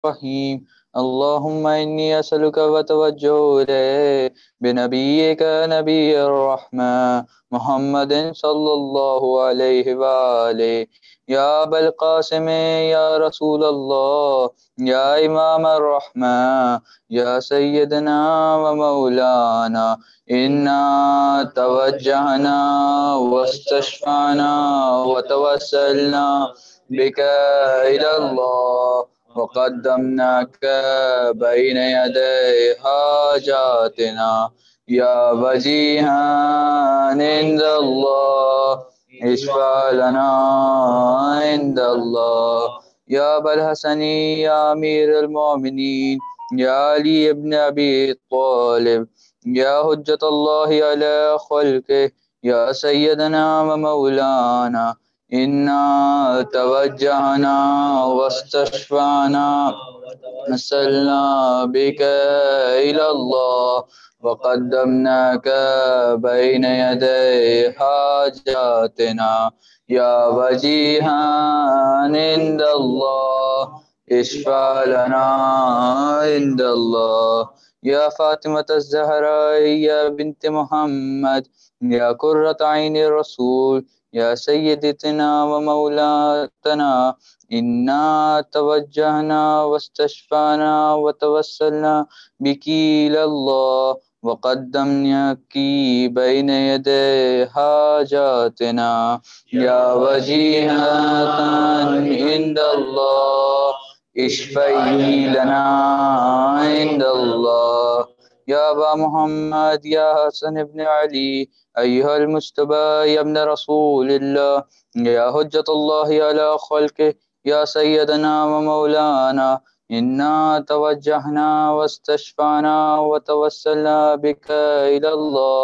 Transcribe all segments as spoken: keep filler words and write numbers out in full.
الرحيم اللهم إني أسألك وتوجه إليك بنبيك نبي الرحمة محمد صلى الله عليه وآله يا أبا القاسم يا رسول الله يا إمام الرحمة يا سيدنا ومولانا إنا توجهنا واستشفعنا وتوسلنا بك إلى الله وقدمناك بين يدي حاجاتنا يا وجيها عند الله اشفع لنا عند الله يا أبا الحسن يا أمير المؤمنين يا علي بن أبي طالب يا حجة الله على خلقه يا سيدنا ومولانا إنا توجهنا واستشفعنا نسألنا بك إلى الله وقدمناك بين يدي حاجاتنا يا وجيها عند الله اشفع لنا عند الله يا فاطمة الزهراء يا بنت محمد يا قرة عين الرسول يا سيدتنا ومولاتنا إنا توجهنا واستشفعنا وتوسلنا بك إلى الله وقدمناك بين يدي حاجاتنا يا وجيها عند الله اشفعي لنا عند الله يا أبا محمد يا حسن بن علي أيها المجتبى يا ابن رسول الله يا حجة الله على خلقه يا سيدنا ومولانا إنا توجهنا واستشفعنا وتوسلنا بك إلى الله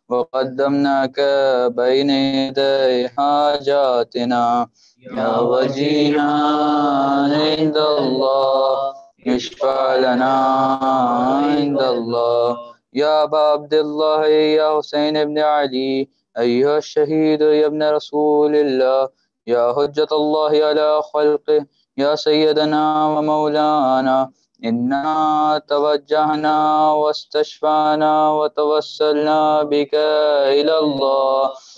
وقدمناك بين يدي حاجاتنا يا وجيها عند الله اشفع لنا عند الله يا أبا عبد الله يا حسين بن علي أيها الشهيد يا ابن رسول الله يا حجة الله على خلقه يا سيدنا ومولانا إنا توجهنا واستشفعنا وتوسلنا بك إلى الله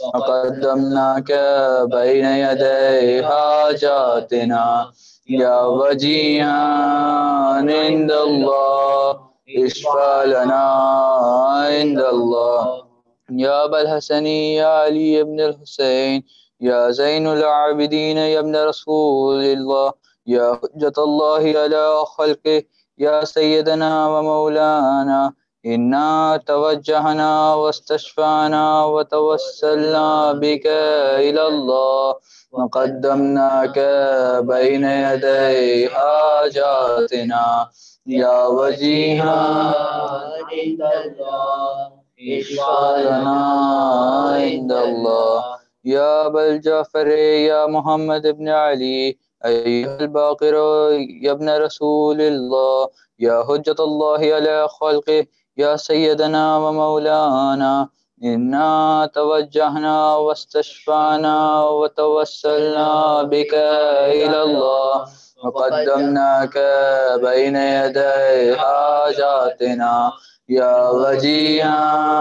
وقدمناك بين يدي حاجاتنا يا وجيها عند الله اشفع لنا عند الله يا أبا الحسن يا علي بن الحسين يا زين العابدين يا ابن رسول الله يا حجة الله على خلقه يا سيدنا ومولانا إنا توجهنا واستشفعنا وتوسلنا بك إلى الله وقدمناك بين يدي حاجاتنا يا وجيها عند الله اشفع لنا عند الله يا أبا الجعفر يا محمد بن علي أيها الباقر يا ابن رسول الله يا حجة الله على خلقه يا سيدنا ومولانا إنا توجهنا واستشفعنا وتوسلنا بك إلى الله وقدمناك بين يدي حاجاتنا يا وجيها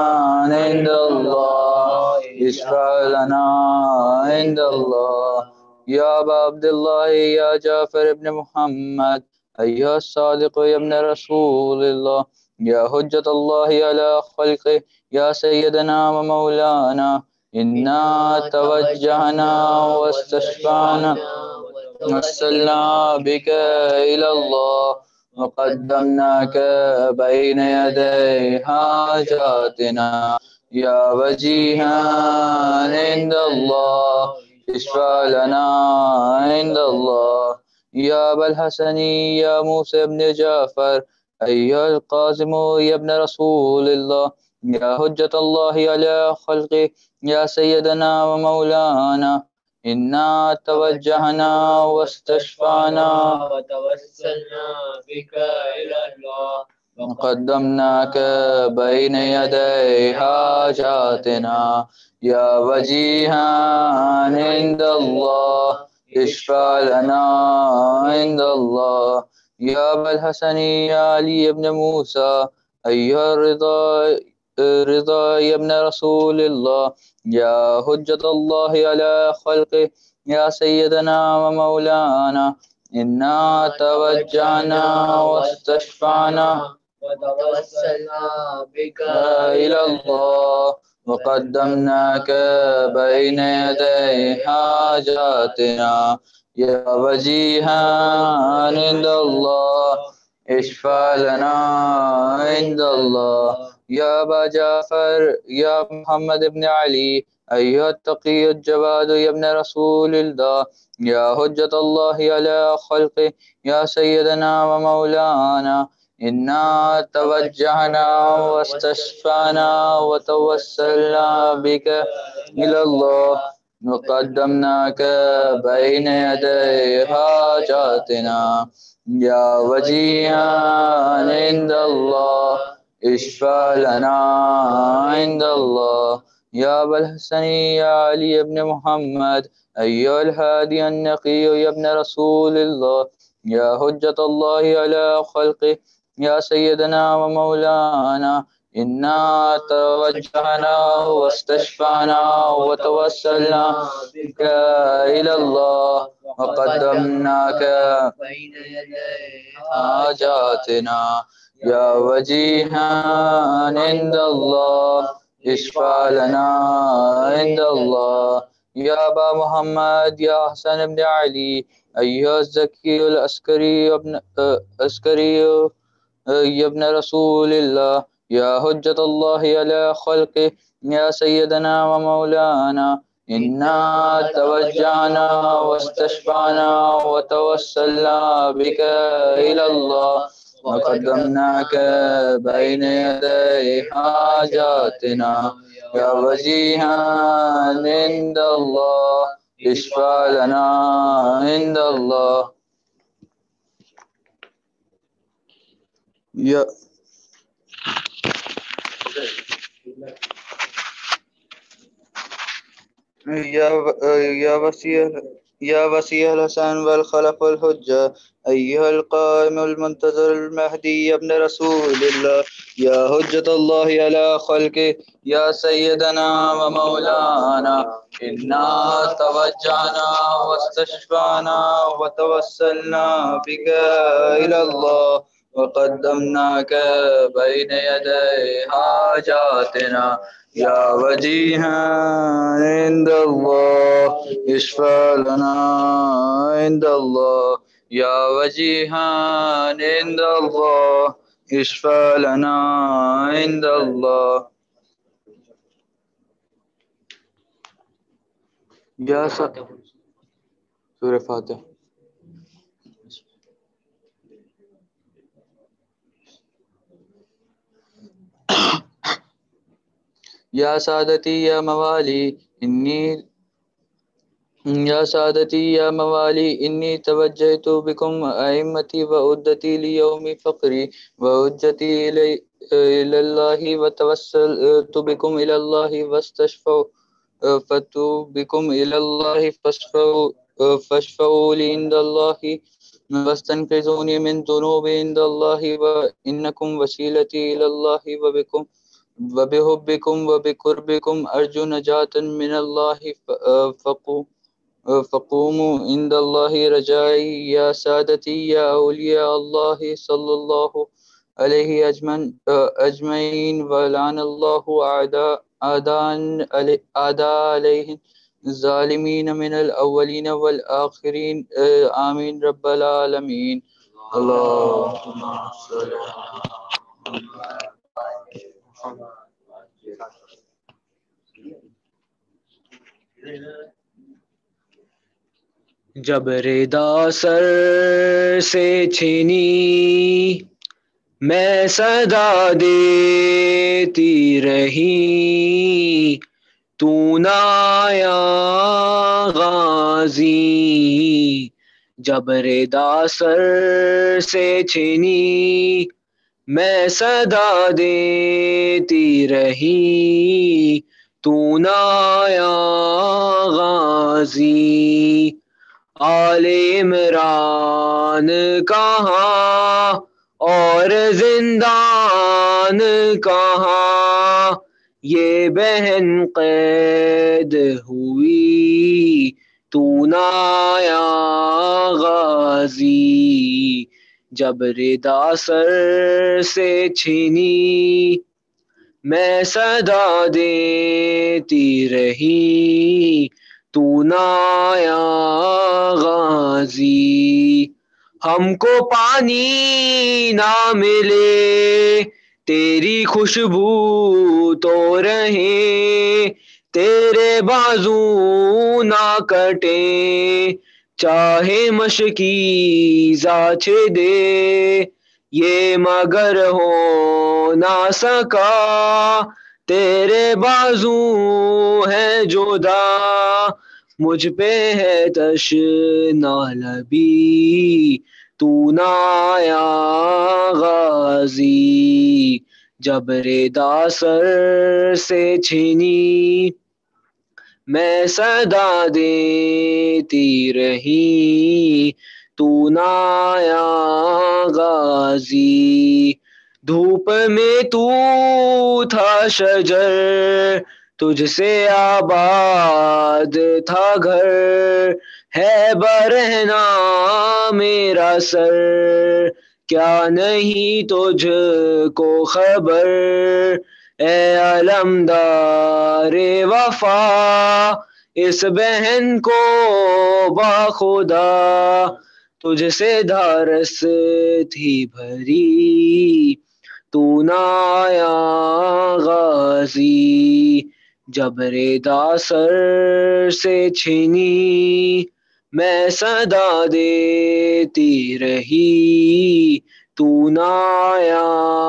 عند الله اشفع لنا عند الله يا أبا عبد الله يا جعفر بن محمد أيها الصادق يا ابن رسول الله يا حجة الله على خلقه يا سيدنا ومولانا إنا توجهنا واستشفعنا وصلنا بك إلى الله وقدمناك بين يدي حاجاتنا يا وجيها عند الله اشفع لنا عند الله يا أبا الحسن يا موسى بن جعفر أيها القاسم يا ابن رسول الله يا حجة الله على خلقه يا سيدنا ومولانا إنا توجهنا واستشفعنا وتوسلنا بك إلى الله وقدمناك بين يدي حاجاتنا يا وجيها عند الله اشفع لنا عند الله يا أبا الحسن يا علي بن موسى أيها الرضا رضا يا ابن رسول الله يا حجة الله على خلقه يا سيدنا ومولانا إنا توجهنا واستشفعنا وتوسلنا بك إلى الله وقدمناك بين يدي حاجاتنا يا وجيها عند الله اشفع لنا عند الله يا أبا جعفر يا محمد بن علي أيها التقي الجواد يا ابن رسول الله يا حجة الله على خلقه يا سيدنا ومولانا إنا توجهنا واستشفعنا وتوسلنا بك إلى الله وقدمناك بين يدي حاجاتنا يا وجيها عند الله اشفع لنا عند الله يا أبا الحسن يا علي بن محمد أيها الهادي النقي يا ابن رسول الله يا حجة الله على خلقه يا سيدنا ومولانا إنا توجهنا واستشفعنا وتوسلنا بك إلى الله وقدمناك بين يدي حاجاتنا يا وجيها عند الله اشفع لنا عند الله يا أبا محمد يا حسن بن علي أيها الزكي العسكري ابن عسكري يا ابن رسول الله يا حجة الله على خلقه يا سيدنا ومولانا إنا توجهنا واستشفعنا وتوسلنا بك إلى الله وقدمناك بين يدي حاجاتنا يا وجيها عند الله اشفع لنا عند الله يا يا يا وسيع يا وسيع الحسن والخلف الحجة أيها القائم المنتظر المهدي يا ابن رسول الله يا حجة الله على خلقه يا سيدنا ومولانا إنا توجهنا واستشفعنا وتوسلنا بك إلى الله وقدمناك بين يدي حاجاتنا يا وجيها عند الله اشفع لنا عند الله يا وجيها عند الله اشفع لنا عند الله يا س... سورة فاتحة يا سادتي يا موالي إني يا سادتي يا موالي إني توجهت بكم أئمتي وعدتي ليوم فقري وحجتي إلي إلى الله وتوسلت بكم إلى الله واستشفوا فتوا بكم إلى الله فاشفوا فاشفعوا لي عند الله واستنقذوني من ذنوبي عند الله وإنكم وسيلتي إلى الله وبكم وبحبكم وبقربكم أرجو نجاة من الله فقوا فقوموا عند الله رجائي يا سادتي يا أولياء الله صلى الله عليه أجمعين ولعن الله أعداء أعداء عليهم الظالمين من الأولين والآخرين آمين رب العالمين اللهم صل جب ردا سر سے چھینی میں صدا دیتی رہی تو نہ آیا غازی جب ردا سر سے چھینی میں صدا دیتی رہی تو نہ آیا غازی آل عمران کہاں اور زندان کہاں، یہ بہن قید ہوئی تو نہ آیا غازی، جب ردا سر سے چھینی میں صدا دیتی رہی تو نہ آیا غازی، ہم کو پانی نہ ملے تیری خوشبو تو رہے، تیرے بازو نہ کٹے چاہے مشکیزہ چھدے، یہ مگر ہو نہ سکا تیرے بازو ہے جدا، مجھ پہ ہے تشنا لبی تو نہ آیا غازی، جب ردا سر سے چھینی میں صدا دیتی رہی تو نہ آیا غازی، دھوپ میں تو تھا شجر تجھ سے آباد تھا گھر، ہے برہنا میرا سر کیا نہیں تجھ کو خبر، اے علمدار وفا اس بہن کو باخدا، تجھ سے دھارس تھی بھری تو نہ آیا غازی، جب ردا سر سے چھینی میں صدا دیتی رہی تو نہ آیا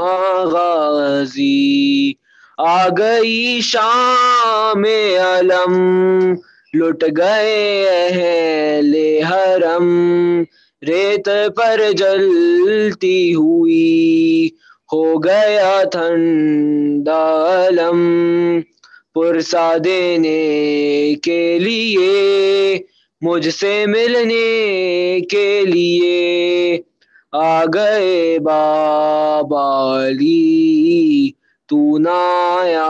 غازی، آ گئی شام علم لٹ گئے اہل حرم، ریت پر جلتی ہوئی ہو گیا ٹھنڈا علم، پرسا دینے کے لیے مجھ سے ملنے کے لیے آ گئے بابا علی تو نہ آیا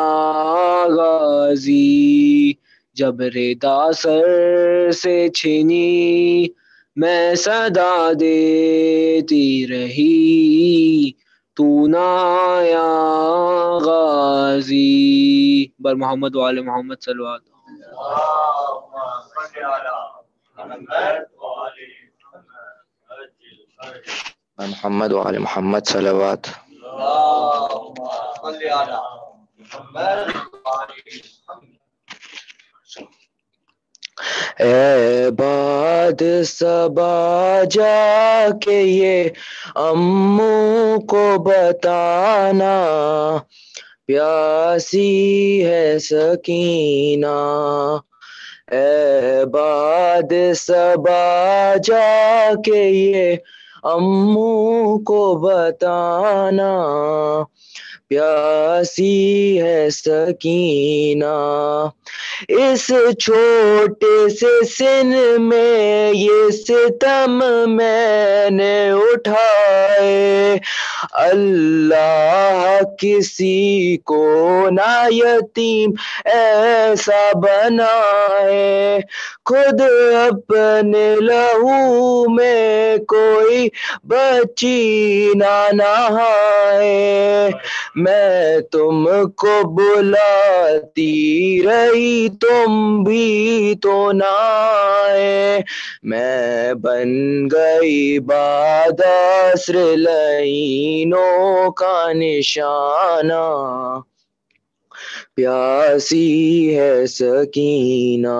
غازی، جب ردا سر سے چھینی میں صدا دیتی رہی تو نہ آیا غازی، بر محمد وآل محمد صلوات۔ محمد وآل محمد صلوات۔ اے باد صبا جا کے یہ اموں کو بتانا، پیاسی ہے سکینہ، اے باد صبا جا کے یہ اموں کو بتانا، پیاسی ہے سکینہ، اس چھوٹے سے سن میں یہ ستم میں نے اٹھائے، اللہ کسی کو نہ یتیم ایسا بنائے، خود اپنے لہو میں کوئی بچی نہ نہائے، میں تم کو بلاتی رہی تم بھی تو نہ آئے، میں بن گئی بعد عصر لعینوں کا نشانہ، پیاسی ہے سکینہ،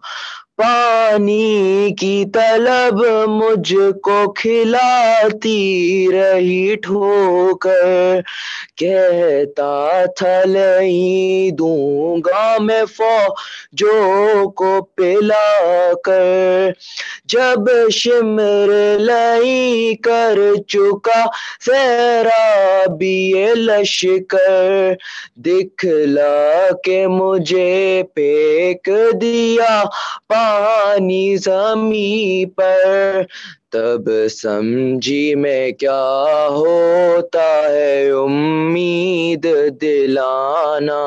پانی کی طلب مجھ کو کھلاتی رہی ٹھوکر، کہتا تھا لئی دوں گا میں فوجوں کو پلا کر، جب شمر لئی کر چکا سیرابی لشکر، دکھلا کے مجھے پھینک دیا پا پانی زمیں پر، تب سمجھی میں کیا ہوتا ہے امید دلانا،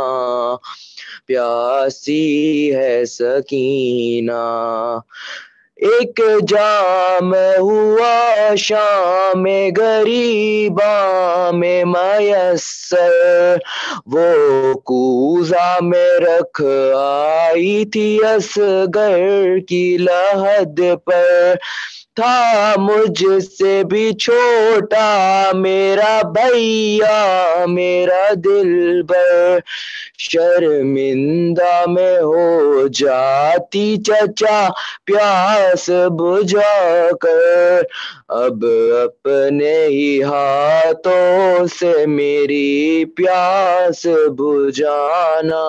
پیاسی ہے سکینہ۔ ایک جام ہوا شام غریباں میں میسر، وہ کوزہ میں رکھ آئی تھی اصغر کی لحد پر، تھا مجھ سے بھی چھوٹا میرا بھیا میرا دلبر، شرمندہ میں ہو جاتی چچا پیاس بجھا کر، اب اپنے ہی ہاتھوں سے میری پیاس بجھانا،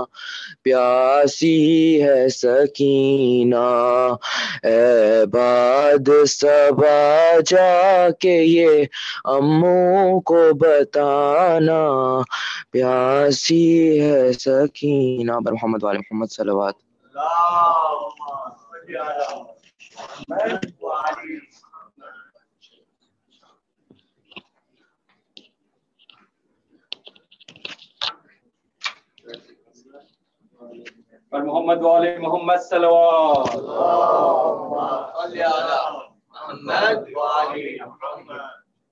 پیاسی ہے سکینہ۔ اے بعد صبا جا کے یہ اموں کو بتانا، پیاسی ہے سکینہ۔ بر محمد وآل محمد صلوات۔ پر محمد والے محمد صلوات۔ محمد وآل محمد۔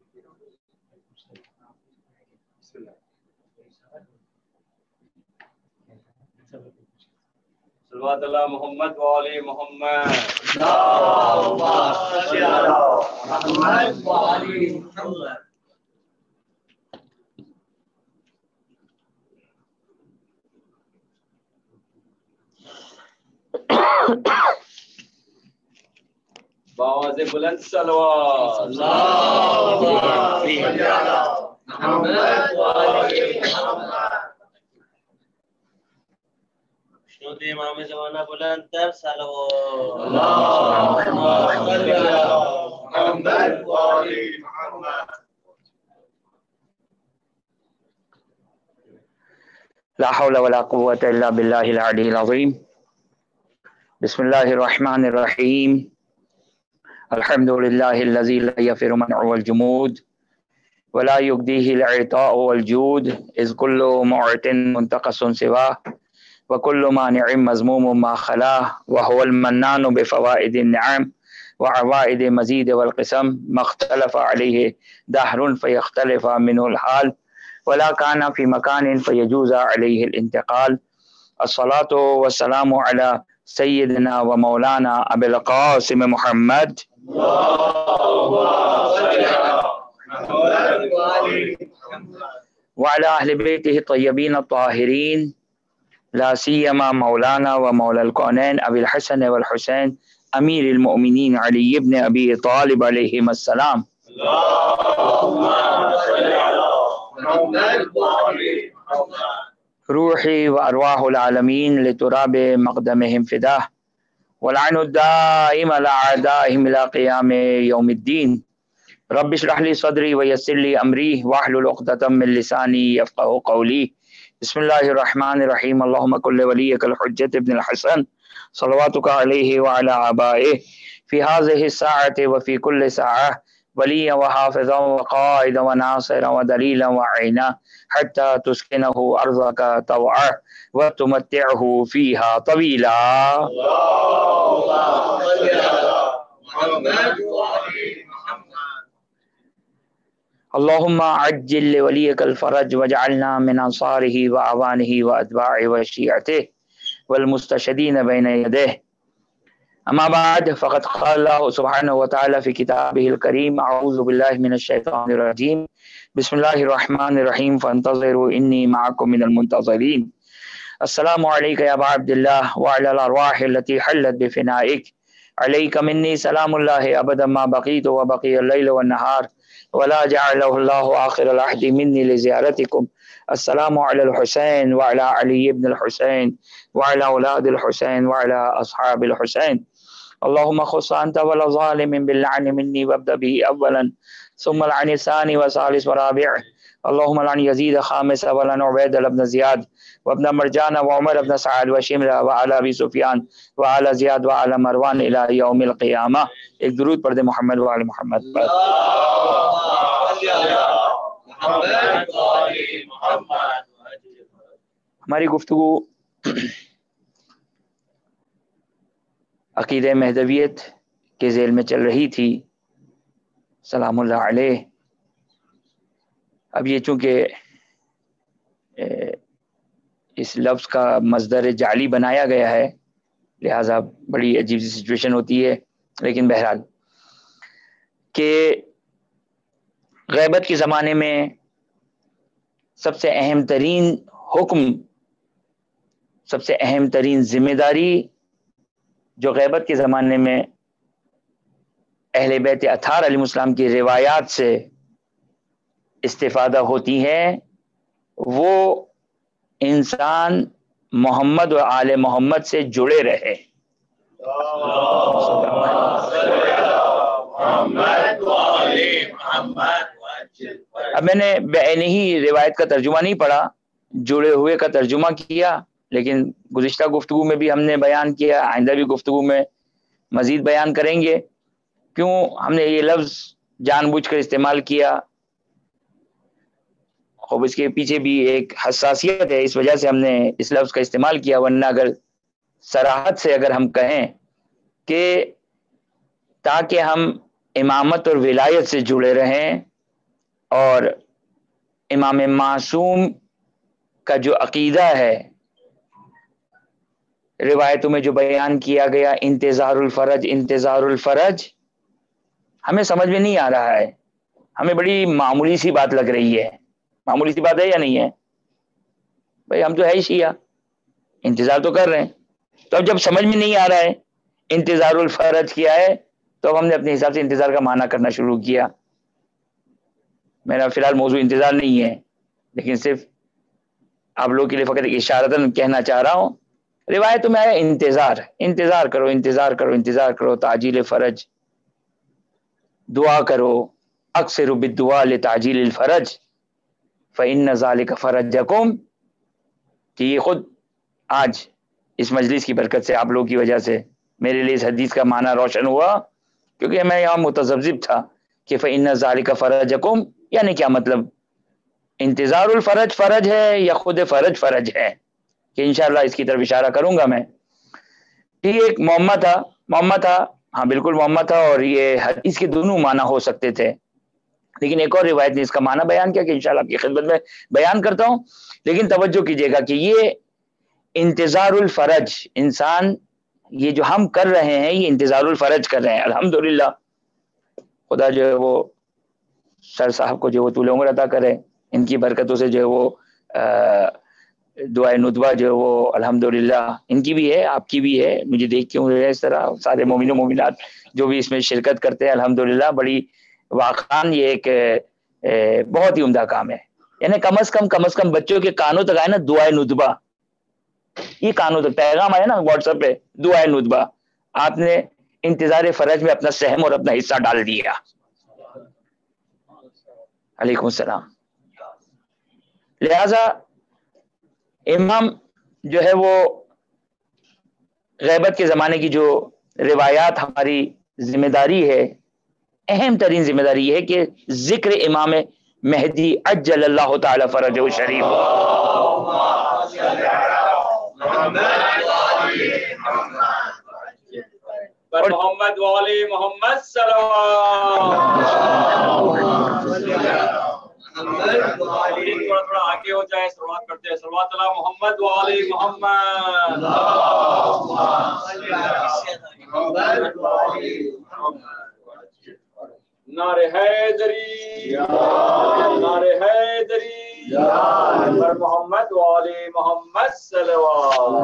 صلوات اللہ محمد والے محمد۔ اللہم صل علی محمد وآل محمد۔ بآواز بلند صلوات۔ اللہم صل علی محمد وآل محمد۔ شنود امام زمانہ بلند تر صلوات۔ اللہم صل علی محمد وآل محمد۔ لا حول ولا قوة الا بالله العلي العظيم۔ بسم الله الرحمن الرحيم۔ الحمد لله الذي لا يفر منع والجمود ولا يقديه العطاء والجود، إذ كل معت منتقص سواه وكل مانع مذموم ما خلاه، وهو المنان بفوائد النعم وعوائد مزيد والقسم، ما اختلف عليه دهر فيختلف منه الحال ولا كان في مكان فيجوز عليه الانتقال۔ الصلاة والسلام على سيدنا ومولانا أبي القاسم محمد وعلى أهل بيته الطيبين الطاهرين، لا سيما مولانا ومولى الكونين أبي الحسن والحسين أمير المؤمنين علي بن أبي طالب عليهما السلام۔ روحي وأرواح العالمين لتراب مقدمهم فداه، والعين الدائم لأعدائهم إلى قيام يوم الدين۔ رب اشرح لي صدري ويسر لي أمري واحلل عقدة من لساني يفقهوا قولي۔ بسم الله الرحمن الرحيم۔ اللهم كن لوليك الحجة ابن الحسن صلواتك عليه وعلى آبائه في هذه الساعة وفي كل ساعة وليا وحافظا وقائدا وناصرا ودليلا وعينا، حتى تسكنه أرضك طوعا وتمتعه فيها طويلا۔ اللهم صل على محمد وآل محمد۔ اللهم عجل لوليك الفرج واجعلنا من أنصاره وأعوانه وأتباعه وشيعته والمستشهدين بين يديه۔ أما بعد، فقد قال الله سبحانه وتعالى في كتابه الكريم: أعوذ بالله من الشيطان الرجيم، بسم الله الرحمن الرحيم، فانتظروا إني معكم من المنتظرين۔ السلام عليك يا أبا عبد الله وعلى الأرواح التي حلت بفنائك، عليك مني سلام الله أبدا ما بقيت وبقي الليل والنهار، ولا جعله الله آخر العهد مني لزيارتكم۔ السلام على الحسين وعلى علي بن الحسين وعلى أولاد الحسين وعلى أصحاب الحسين۔ اللهم خص أنت ولا ظالم باللعن مني، وابدأ به أولا ثم العن الثاني وثالث ورابع اللهم لعن يزيد خامس ولعن عبيد بن زياد وابن مرجان وعمر بن سعد وشمر وعلى ابي سفيان وعلى زياد وعلى مروان الى يوم القيامه. ایک درود پڑھ دے محمد وعلى محمد پر. ہماری گفتگو عقیدہ مہدویت کے ذیل میں چل رہی تھی، سلام اللہ علیہ. اب یہ چونکہ اس لفظ کا مصدر جعلی بنایا گیا ہے، لہذا بڑی عجیب سی سچویشن ہوتی ہے، لیکن بہرحال کہ غیبت کے زمانے میں سب سے اہم ترین حکم، سب سے اہم ترین ذمہ داری جو غیبت کے زمانے میں اہل بیت اطہار علیہ السلام کی روایات سے استفادہ ہوتی ہے، وہ انسان محمد و آل محمد سے جڑے رہے. اب میں نے بعینہ ہی روایت کا ترجمہ نہیں پڑھا، جڑے ہوئے کا ترجمہ کیا، لیکن گزشتہ گفتگو میں بھی ہم نے بیان کیا، آئندہ بھی گفتگو میں مزید بیان کریں گے کیوں ہم نے یہ لفظ جان بوجھ کر استعمال کیا. خوب اس کے پیچھے بھی ایک حساسیت ہے، اس وجہ سے ہم نے اس لفظ کا استعمال کیا، ورنہ اگر صراحت سے اگر ہم کہیں کہ تاکہ ہم امامت اور ولایت سے جڑے رہیں اور امام معصوم کا جو عقیدہ ہے روایتوں میں جو بیان کیا گیا انتظار الفرج انتظار الفرج ہمیں سمجھ میں نہیں آ رہا ہے، ہمیں بڑی معمولی سی بات لگ رہی ہے. معمولی سی بات ہے یا نہیں ہے بھائی؟ ہم تو ہے ہی شیعہ، انتظار تو کر رہے ہیں. تو اب جب سمجھ میں نہیں آ رہا ہے انتظار الفرج کیا ہے، تو اب ہم نے اپنے حساب سے انتظار کا معنی کرنا شروع کیا. میرا فی الحال موضوع انتظار نہیں ہے، لیکن صرف آپ لوگوں کے لیے فقط ایک اشارتاً کہنا چاہ رہا ہوں. روایتوں میں آیا انتظار، انتظار کرو انتظار کرو انتظار کرو تعجیل فرج، دعا کرو، اکثر بالدعاء لتعجیل الفرج فإن ذلك فرجکم. کہ یہ خود آج اس مجلس کی برکت سے، آپ لوگوں کی وجہ سے میرے لیے اس حدیث کا معنی روشن ہوا، کیونکہ میں یہاں متذبذب تھا کہ فإن ذلك فرجکم یعنی کیا مطلب؟ انتظار الفرج فرج ہے یا خود فرج فرج ہے؟ کہ انشاءاللہ اس کی طرف اشارہ کروں گا میں. یہ ایک معمہ تھا، معمہ تھا ہاں بالکل معمہ تھا، اور یہ حدیث کے دونوں معنی ہو سکتے تھے، لیکن ایک اور روایت نے اس کا معنی بیان کیا کہ انشاءاللہ آپ کی خدمت میں بیان کرتا ہوں. لیکن توجہ کیجیے گا کہ یہ انتظار الفرج، انسان یہ جو ہم کر رہے ہیں یہ انتظار الفرج کر رہے ہیں. الحمدللہ خدا جو ہے وہ سر صاحب کو جو وہ طول عمر عطا کرے، ان کی برکتوں سے جو ہے وہ دعائے ندوہ جو ہے وہ الحمدللہ ان کی بھی ہے، آپ کی بھی ہے. مجھے دیکھ کے مجھے اس طرح سارے مومن و مومنات جو بھی اس میں شرکت کرتے ہیں الحمدللہ، بڑی واقعاً یہ ایک بہت ہی عمدہ کام ہے. یعنی کم از کم کم از کم بچوں کے کانوں تک آئے نا دعائے ندبہ، یہ کانوں تک پیغام آیا نا واٹس ایپ پہ دعائے ندبہ، آپ نے انتظار فرج میں اپنا سہم اور اپنا حصہ ڈال دیا. علیکم السلام. لہذا امام جو ہے وہ غیبت کے زمانے کی جو روایات ہماری ذمہ داری ہے، اہم ترین ذمہ داری یہ ہے کہ ذکر امام مہدی عجل اللہ تعالی فرجہ شریف. پر محمد والی محمد صلوات. تھوڑا تھوڑا آگے ہو جائے، شروعات کرتے ہیں صلوات اللہ محمد والی محمد. نعرہ حیدری، نعرہ حیدری، پر محمد والی محمد صلوات.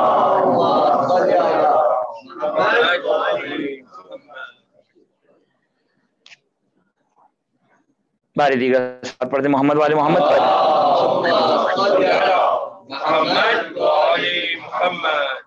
باری دیگر پڑھتے محمد والے محمد پر. محمد والی محمد.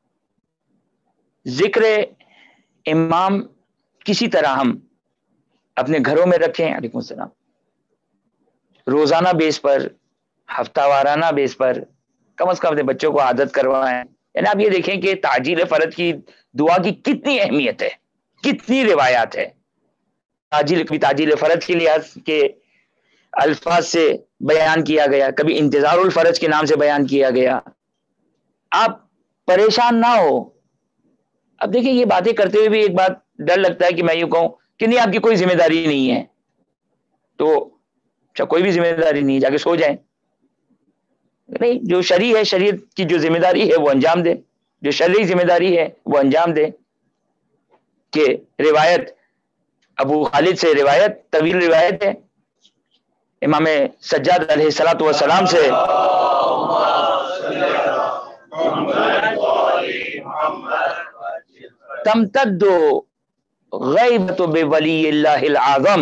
ذکر امام کسی طرح ہم اپنے گھروں میں رکھیں. علیکم السلام. روزانہ بیس پر، ہفتہ وارانہ بیس پر کم از کم اپنے بچوں کو عادت کروائیں. یعنی آپ یہ دیکھیں کہ تعجیل فرض کی دعا کی کتنی اہمیت ہے، کتنی روایات ہے. تعجیل کبھی تعجیل فرض کے لحاظ کے الفاظ سے بیان کیا گیا، کبھی انتظار الفرج کے نام سے بیان کیا گیا. آپ پریشان نہ ہو. اب دیکھیں یہ باتیں کرتے ہوئے بھی ایک بات ڈر لگتا ہے کہ میں یوں کہوں کہ نہیں آپ کی کوئی ذمہ داری نہیں ہے، تو اچھا کوئی بھی ذمہ داری نہیں، جا کے سو جائیں. نہیں، جو شرعی ہے، شریعت کی جو ذمہ داری ہے وہ انجام دے، جو شرعی ذمہ داری ہے وہ انجام دے. کہ روایت ابو خالد سے روایت طویل روایت ہے امام سجاد علیہ الصلوۃ والسلام سے، تمتد غیبت بولی اللہ العظم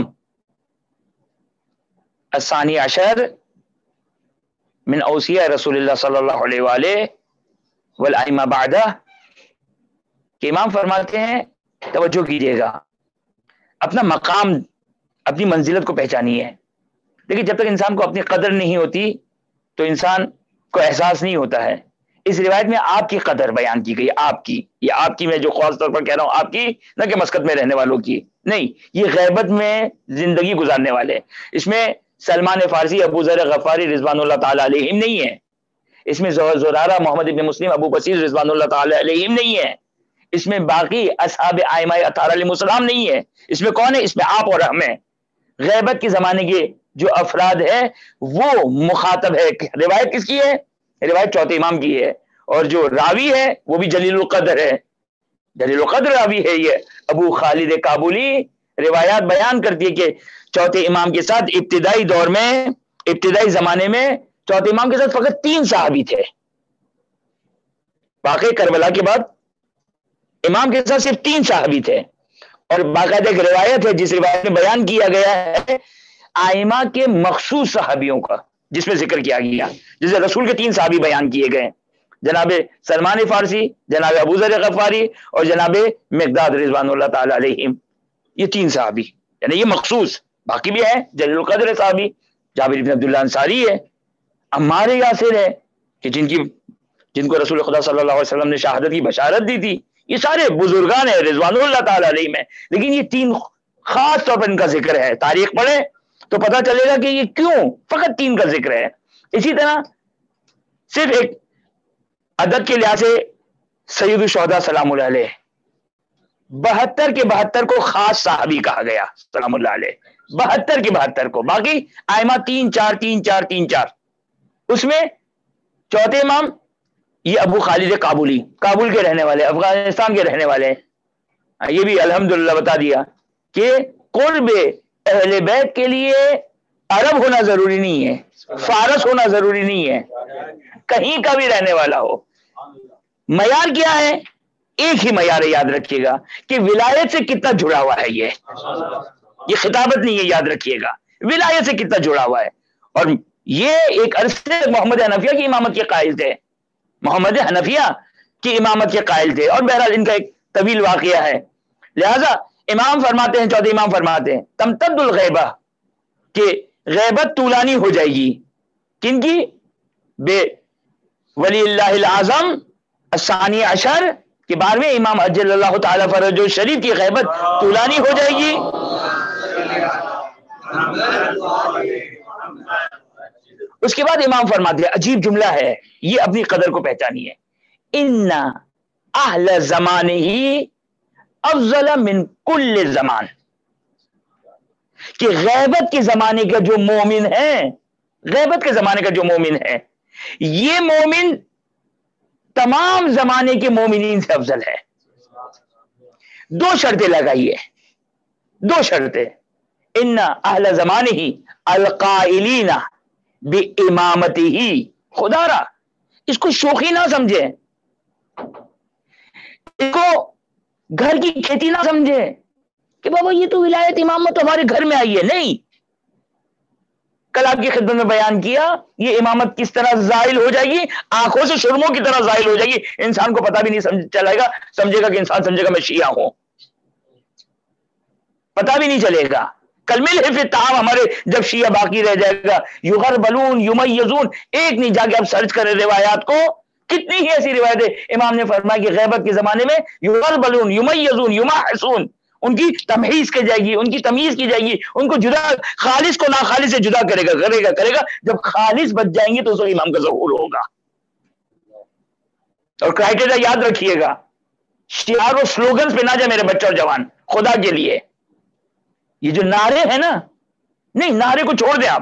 الثانی عشر من اوصیاء رسول اللہ صلی اللہ علیہ وآلہ والائمہ بعدہ. کہ امام فرماتے ہیں توجہ کیجیے گا، اپنا مقام، اپنی منزلت کو پہچانیے. لیکن جب تک انسان کو اپنی قدر نہیں ہوتی تو انسان کو احساس نہیں ہوتا ہے. اس روایت میں آپ کی قدر بیان کی گئی، آپ کی، یہ آپ کی میں جو خاص طور پر کہہ رہا ہوں آپ کی، نہ کہ مسقط میں رہنے والوں کی نہیں، یہ غیبت میں زندگی گزارنے والے. اس میں سلمان فارسی، ابو ذر غفاری رضوان اللہ تعالی علیہم نہیں ہے. اس میں زرارہ محمد ابن مسلم ابو بصیر رضوان اللہ تعالی علیہم نہیں ہے. اس میں باقی اصحاب ائمہ اطہار علیہ السلام نہیں ہے. اس میں کون ہے؟ اس میں آپ اور ہم ہیں. غیبت کے زمانے کے جو افراد ہے وہ مخاطب ہے. روایت کس کی ہے؟ روایت چوتھے امام کی ہے، اور جو راوی ہے وہ بھی جلیل القدر ہے، جلیل القدر راوی ہے. یہ ابو خالد کابلی روایات بیان کرتی ہے کہ چوتھے امام کے ساتھ ابتدائی دور میں، ابتدائی زمانے میں چوتھے امام کے ساتھ فقط تین صحابی تھے. واقعہ کربلا کے بعد امام کے ساتھ صرف تین صحابی تھے. اور باقاعدہ ایک روایت ہے جس روایت میں بیان کیا گیا ہے آئمہ کے مخصوص صحابیوں کا، جس میں ذکر کیا گیا، جسے رسول کے تین صحابی بیان کیے گئے، جناب سلمان فارسی، جناب ابو ذر غفاری اور جناب مقداد رضوان اللہ تعالی علیہم. یہ تین صحابی، یعنی یہ مخصوص. باقی بھی ہے جلیل القدر صحابی، جابر بن عبداللہ انصاری ہے، عمار یاسر ہے، کہ جن کی جن کو رسول خدا صلی اللہ علیہ وسلم نے شہادت کی بشارت دی تھی. یہ سارے بزرگان ہیں رضوان اللہ تعالی علیہ میں، لیکن یہ تین خاص طور پر ان کا ذکر ہے. تاریخ پڑھیں تو پتہ چلے گا کہ یہ کیوں فقط تین کا ذکر ہے. اسی طرح صرف ایک عدد کے لحاظ سے سید الشہداء سلام اللہ علیہ بہتر کے بہتر کو خاص صحابی کہا گیا سلام اللہ علیہ، بہتر کے بہتر کو. باقی ائمہ تین چار تین چار تین چار. اس میں چوتھے امام یہ ابو خالد کابلی، کابل کے رہنے والے، افغانستان کے رہنے والے. یہ بھی الحمدللہ بتا دیا کہ قرب اہل بیت کے لیے عرب ہونا ضروری نہیں ہے، فارس ہونا ضروری نہیں ہے، کہیں کا بھی رہنے والا ہو. معیار کیا ہے؟ ایک ہی معیار ہے، یاد رکھیے گا کہ ولایت سے کتنا جڑا ہوا ہے. یہ یہ خطابت نہیں ہے، یاد رکھیے گا ولایت سے کتنا جڑا ہوا ہے. اور یہ ایک عرصے محمد حنفیہ کی امامت کے قائل تھے، محمد حنفیہ کی امامت کے قائل تھے. اور بہرحال ان کا ایک طویل واقعہ ہے. لہذا امام فرماتے ہیں، چوتھے امام فرماتے ہیں تمتد الغیبہ، کہ غیبت طولانی ہو جائے گی. کن کی؟ بے ولی اللہ العظم الثانی عشر کہ بارہویں امام عجل اللہ تعالی فرج الشریف کی غیبت طولانی ہو جائے گی. اس کے بعد امام فرماتے ہیں، عجیب جملہ ہے، یہ اپنی قدر کو پہچانی ہے، ان اہل زمانہ افضل من کل زمان، کہ غیبت کے زمانے کا جو مومن ہے، غیبت کے زمانے کا جو مومن ہے، یہ مومن تمام زمانے کے مومنین سے افضل ہے. دو شرطیں لگائیے، دو شرطیں. ان اہل زمانہ القائلین بامامتہ، خدا را اس کو شوخی نہ سمجھے، اس کو گھر کی کھیتی نہ سمجھے کہ بابا یہ تو ولایت امامت ہمارے گھر میں آئی ہے. نہیں، کل آپ کی خدمت میں بیان کیا یہ امامت کس طرح زائل ہو جائے گی، آنکھوں سے شرموں کی طرح زائل ہو جائے گی. انسان کو پتہ بھی نہیں چلے گا، سمجھے گا کہ انسان سمجھے گا میں شیعہ ہوں، پتہ بھی نہیں چلے گا. کل مل فی الطعام ہمارے جب شیعہ باقی رہ جائے گا، یغربلون یمیزون، ایک نہیں جا کے اب سرچ کرے روایات کو، کتنی ہی ایسی روایتیں امام نے فرمایا کہ غیبت کے زمانے میں یغربلون یمیزون یمحصون، ان کی تمحیص کی جائے گی، ان کی تمیز کی جائے گی، ان کو جدا، خالص کو ناخالص سے جدا کرے گا کرے گا کرے گا جب خالص بچ جائیں گے تو اس وقت امام کا ظہور ہوگا۔ اور کرائٹیریا یاد رکھیے گا، شعار و سلوگنز پہ نہ جائے میرے بچے اور جوان، خدا کے لیے یہ جو نعرے ہیں نا، نہیں نعرے کو چھوڑ دیں آپ،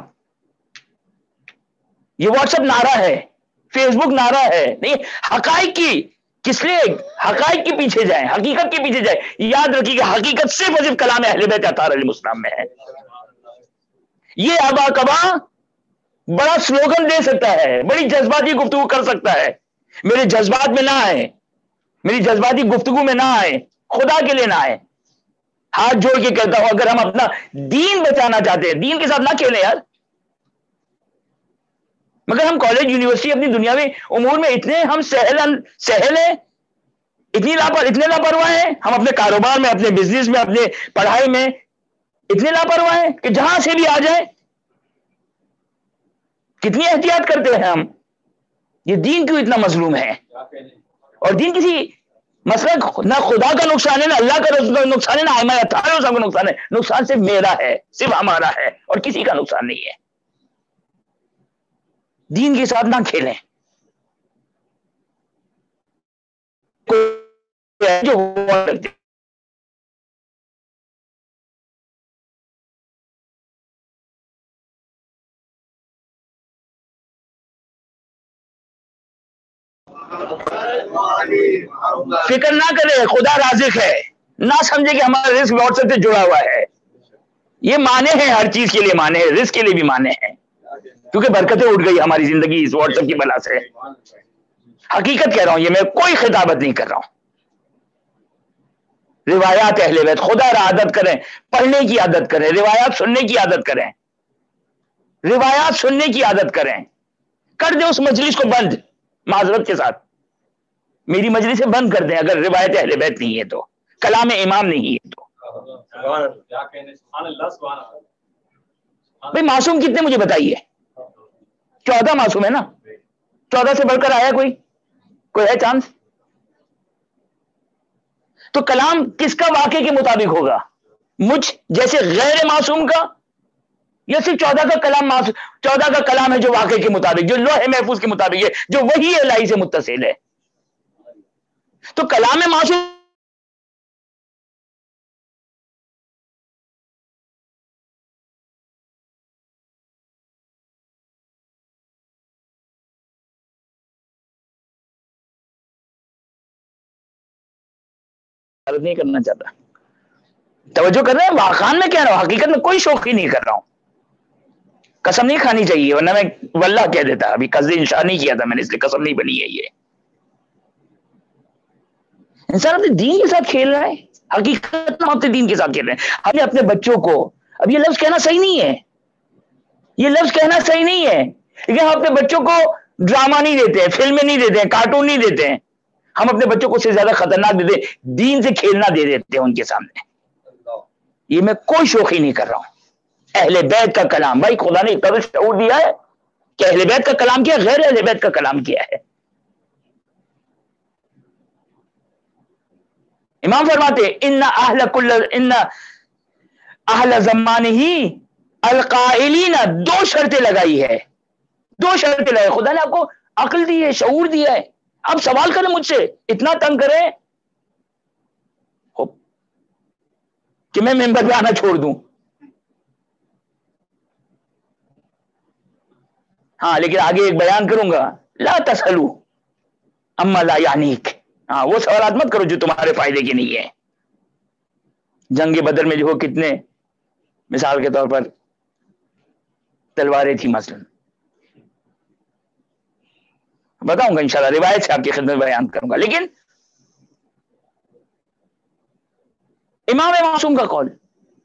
یہ واٹس ایپ نعرہ ہے، فیس بک نعرہ ہے، نہیں، حقائق کی، کس لیے حقائق کے پیچھے جائیں، حقیقت کے پیچھے جائیں۔ یاد رکھیے کہ حقیقت صرف اور صرف کلام اہل بیت اطہار علیہ السلام میں ہے۔ یہ ابا کبا بڑا سلوگن دے سکتا ہے، بڑی جذباتی گفتگو کر سکتا ہے، میرے جذبات میں نہ آئے، میری جذباتی گفتگو میں نہ آئے، خدا کے لیے نہ آئے۔ ہاتھ جوڑ کے کہتا ہوں، اگر ہم اپنا دین بچانا چاہتے ہیں، دین کے ساتھ نہ کھیلیں یار۔ مگر ہم کالج یونیورسٹی اپنی دنیاوی امور میں اتنے ہم سہل سہل ہیں، اتنی لاپر اتنے لاپرواہ ہیں، ہم اپنے کاروبار میں، اپنے بزنس میں، اپنے پڑھائی میں اتنے لاپرواہ ہیں کہ جہاں سے بھی آ جائے کتنی احتیاط کرتے ہیں ہم۔ یہ دین کیوں اتنا مظلوم ہے؟ اور دین کسی مثلا نہ خدا کا نقصان ہے، نہ اللہ کا نقصان ہے، نہ ائمہ اطہار کا نقصان ہے، نقصان صرف میرا ہے، صرف ہمارا ہے، اور کسی کا نقصان نہیں ہے۔ دین کے ساتھ نہ کھیلیں۔ جو فکر نہ کرے، خدا رازق ہے، نہ سمجھے کہ ہمارا رزق واٹس ایپ سے جڑا ہوا ہے۔ یہ مانے ہیں، ہر چیز کے لیے مانے ہیں، رزق کے لیے بھی مانے ہیں، کیونکہ برکتیں اٹھ گئی ہماری زندگی اس واٹس ایپ کی بلا سے۔ حقیقت کہہ رہا ہوں، یہ میں کوئی خطابت نہیں کر رہا ہوں۔ روایات اہل بیت، خدا را عادت کریں، پڑھنے کی عادت کریں، روایات سننے کی عادت کریں، روایات سننے کی عادت کریں۔ کر دیں اس مجلس کو بند، معذرت کے ساتھ میری مجلس سے بند کر دیں اگر روایت اہل بیت نہیں ہے تو، کلام امام نہیں ہے تو۔ بھئی معصوم کتنے مجھے بتائیے؟ چودہ معصوم ہے نا؟ چودہ سے بڑھ کر آیا کوئی کوئی ہے چانس؟ تو کلام کس کا واقعے کے مطابق ہوگا؟ مجھ جیسے غیر معصوم کا، یا صرف چودہ کا کلام معصوم چودہ کا کلام ہے جو واقعے کے مطابق، جو لوح محفوظ کے مطابق ہے، جو وحی الہی سے متصل ہے؟ تو کلام معصوم نہیں کرنا چاہتا، توجہ کر رہے ہیں؟ واقعان میں کہہ رہا ہوں، حقیقت میں کوئی شوخی نہیں کر رہا ہوں۔ قسم نہیں کھانی چاہیے، ورنہ میں واللہ کہہ دیتا، ابھی قصدی انشاء نہیں کیا تھا میں نے، اس لیے قسم نہیں بنی ہے۔ یہ انسان اپنے دین کے ساتھ کھیل رہا ہے، حقیقت میں اپنے دین کے ساتھ کھیل رہے ہیں۔ ہم نے اپنے بچوں کو، اب یہ لفظ کہنا صحیح نہیں ہے، یہ لفظ کہنا صحیح نہیں ہے، لیکن ہم اپنے بچوں کو ڈرامہ نہیں دیتے ہیں، فلمیں نہیں دیتے ہیں، کارٹون نہیں دیتے ہیں، ہم اپنے بچوں کو اس سے زیادہ خطرناک دیتے ہیں، دین سے کھیلنا دے دیتے ہیں ان کے سامنے۔ یہ میں کوئی شوخی نہیں کر رہا ہوں۔ اہل بیت کا کلام، بھائی خدا نے اتنا شعور دیا ہے کہ اہل بیت کا کلام کیا ہے، غیر اہل بیت کا کلام کیا ہے۔ امام فرماتے ان اہل کل ان اہل زمانہ القائلین، دو شرطیں لگائی ہے، دو شرطیں لگائی۔ خدا نے آپ کو عقل دی ہے، شعور دیا ہے، آپ سوال کریں مجھ سے، اتنا تنگ کریں کہ میں ممبر پہ آنا چھوڑ دوں۔ ہاں لیکن آگے ایک بیان کروں گا، لا تسألوا اما لا یعنیک، ہاں وہ سوالات مت کرو جو تمہارے فائدے کے نہیں ہے۔ جنگ بدر میں جو ہو کتنے مثال کے طور پر تلواریں تھی مثلا، بتاؤں گا انشاءاللہ، روایت سے آپ کی خدمت بیان کروں گا۔ لیکن امام معصوم کا قول،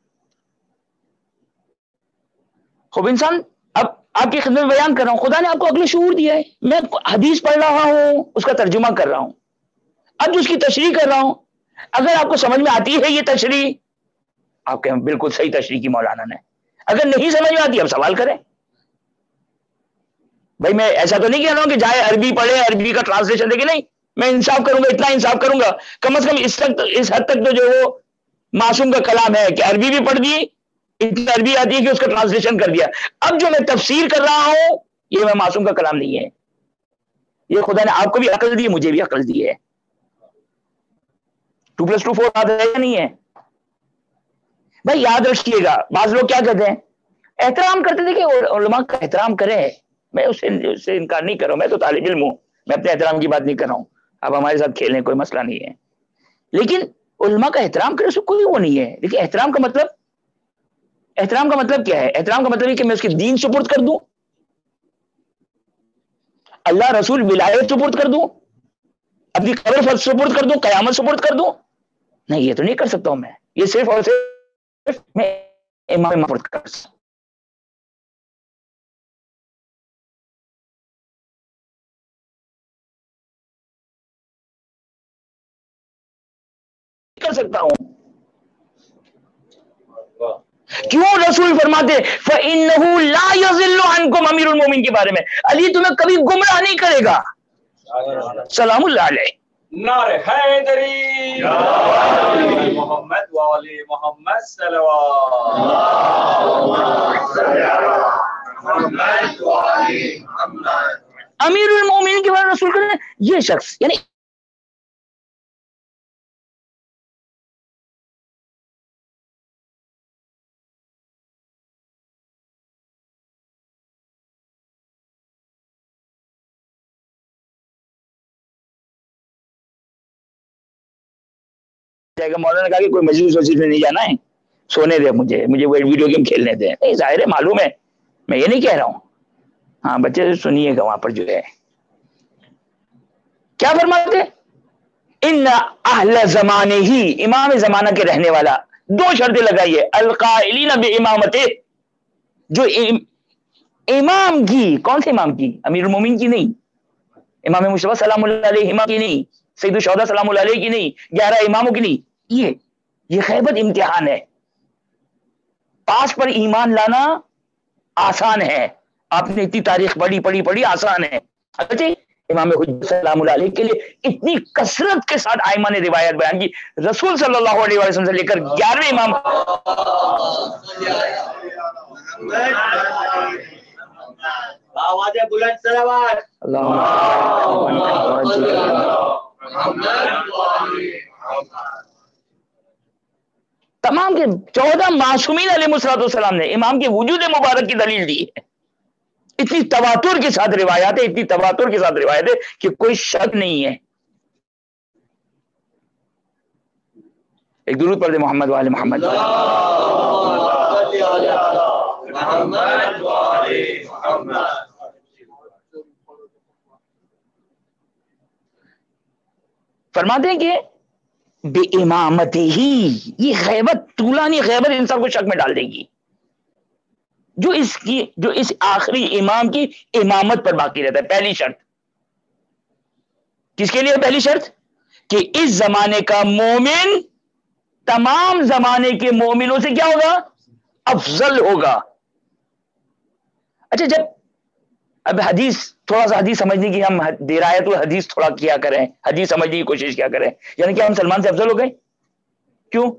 خوب انسان، اب آپ کی خدمت بیان کر رہا ہوں، خدا نے آپ کو عقل و شعور دیا ہے، میں حدیث پڑھ رہا ہوں، اس کا ترجمہ کر رہا ہوں، اب اس کی تشریح کر رہا ہوں، اگر آپ کو سمجھ میں آتی ہے یہ تشریح، آپ کے بالکل صحیح تشریح کی مولانا نے. اگر نہیں سمجھ میں آتی اب سوال کریں. بھائی میں ایسا تو نہیں کہہ رہا ہوں کہ جائے عربی پڑھے عربی کا ٹرانسلیشن دیکھیں, نہیں, میں انصاف کروں گا, اتنا انصاف کروں گا کم از کم اس تک اس حد تک تو جو وہ معصوم کا کلام ہے کہ عربی بھی پڑھ دی, اتنی عربی آتی ہے کہ اس کا ٹرانسلیشن کر دیا. اب جو میں تفسیر کر رہا ہوں یہ میں معصوم کا کلام نہیں ہے, یہ خدا نے آپ کو بھی عقل دی ہے, مجھے بھی عقل دی ہے. ٹو پلس ٹو فور یاد ہے یا نہیں ہے بھائی؟ یاد رکھیے گا. بعض لوگ کیا کہتے ہیں احترام کرتے تھے کہ علماء کا احترام کریں, میں اس سے, اس سے انکار نہیں کر رہا ہوں, میں تو طالب علم ہوں, میں اپنے احترام کی بات نہیں کر رہا ہوں. آپ ہمارے ساتھ کھیلیں کوئی مسئلہ نہیں ہے, لیکن علماء کا احترام کرے اس کو کوئی وہ نہیں ہے. لیکن احترام کا مطلب احترام کا مطلب کیا ہے؟ احترام کا مطلب یہ کہ میں اس کے دین سپرد کر دوں, اللہ رسول ولایت سپرد کر دوں, اپنی قبر سپرد کر دوں, قیامت سپرد کر دوں. نہیں, یہ تو نہیں کر سکتا ہوں میں. یہ صرف اور صرف میں امام سپرد کر سکتا کر سکتا ہوں. کیوں رسول فرماتے فَإِنَّهُ لَا يَضِلُّ عَنْكُمْ امیر المومنین کے بارے میں, علی تمہیں کبھی گمراہ نہیں کرے گا. سلام اللہ علیہ. نعرہ حیدری محمد والی محمد صلوات. امیر المومنین کے بارے میں رسول کرے یہ شخص, یعنی مولانا نے کہا کہ کوئی مجلس وجلس میں نہیں جانا ہے, سونے دے مجھے مجھے ویڈیو گیم کھیلنے دیں. نہیں, ظاہر ہے معلوم ہے, میں یہ نہیں کہہ رہا ہوں. ہاں بچے سنیے گا, وہاں پر جو ہے کیا فرماتے ان اہل زمانے ہی, امام زمانہ کے رہنے والا, دو شرطیں لگائیے. القائلین بامامتہ, جو امام کی, کون سے امام کی؟ امیر المومنین کی نہیں, امام مصطفیٰ سلام اللہ علیہ امام کی نہیں, سید الشہداء سلام اللہ علیہ کی نہیں, گیارہ اماموں کی نہیں. یہ یہ غیبت امتحان ہے. پاس پر ایمان لانا آسان ہے, آپ نے اتنی تاریخ پڑھی پڑھی پڑھی آسان ہے. اچھا, امام حجت سلام اللہ علیہ کے لیے اتنی کثرت کے ساتھ آئمہ نے روایت بیان کی, رسول صلی اللہ علیہ وسلم سے لے کر گیارہویں امام. آواز بلند صلوات. تمام کے چودہ معصومین علیہ الصلوۃ والسلام نے امام کے وجود مبارک کی دلیل دی ہے. اتنی تواتر کے ساتھ روایات ہے, اتنی تواتر کے ساتھ روایت ہے کہ کوئی شک نہیں ہے. ایک درود پڑھ دے محمد والے محمد. فرماتے ہیں کہ بے امامت ہی, یہ غیبت, طولانی غیبت انسان کو شک میں ڈال دے گی. جو اس کی جو اس آخری امام کی امامت پر باقی رہتا ہے. پہلی شرط کس کے لیے؟ پہلی شرط کہ اس زمانے کا مومن تمام زمانے کے مومنوں سے کیا ہوگا؟ افضل ہوگا. اچھا, جب اب حدیث تھوڑا سا حدیث سمجھنے کی ہم درایت الحدیث تھوڑا کیا کریں, حدیث سمجھنے کی کوشش کیا کریں, یعنی کہ ہم سلمان سے افضل ہو گئے. کیوں؟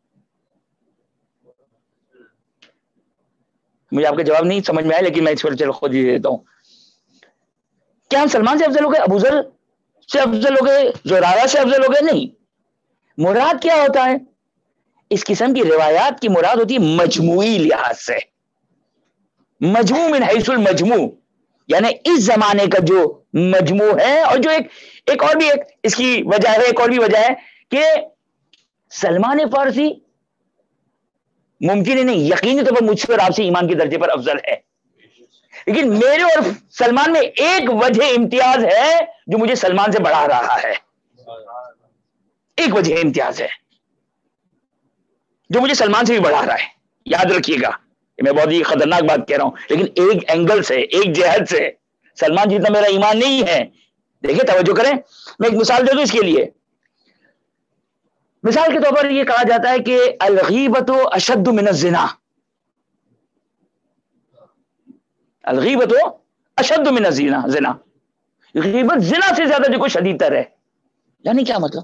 مجھے آپ کا جواب نہیں سمجھ میں آیا, لیکن میں اس پر چلو خود ہی دیتا ہوں. کیا ہم سلمان سے افضل ہو گئے؟ ابو ذر سے افضل ہو گئے؟ زرارہ سے افضل ہو گئے؟ نہیں. مراد کیا ہوتا ہے؟ اس قسم کی روایات کی مراد ہوتی ہے مجموعی لحاظ سے, مجموع من حیث المجموع, یعنی اس زمانے کا جو مجموع ہے. اور جو ایک ایک اور بھی ایک اس کی وجہ ہے, ایک اور بھی وجہ ہے کہ سلمان فارسی ممکن ہے نہیں, یقینی طور پر مجھ سے اور آپ سے ایمان کے درجے پر افضل ہے, لیکن میرے اور سلمان میں ایک وجہ امتیاز ہے جو مجھے سلمان سے بڑھا رہا ہے. ایک وجہ امتیاز ہے جو مجھے سلمان سے بھی بڑھا رہا ہے. یاد رکھیے گا, میں بہت ہی خطرناک بات کہہ رہا ہوں, لیکن ایک اینگل سے, ایک جہت سے سلمان جتنا میرا ایمان نہیں ہے. دیکھیں, توجہ کریں, میں ایک مثال دے دوں اس کے لیے. مثال کے طور پر یہ کہا جاتا ہے کہ الغیبت اشد من الزنا، الغیبت اشد من الزنا، زنا غیبت زنا سے زیادہ جو کوئی شدید تر ہے. یعنی کیا مطلب؟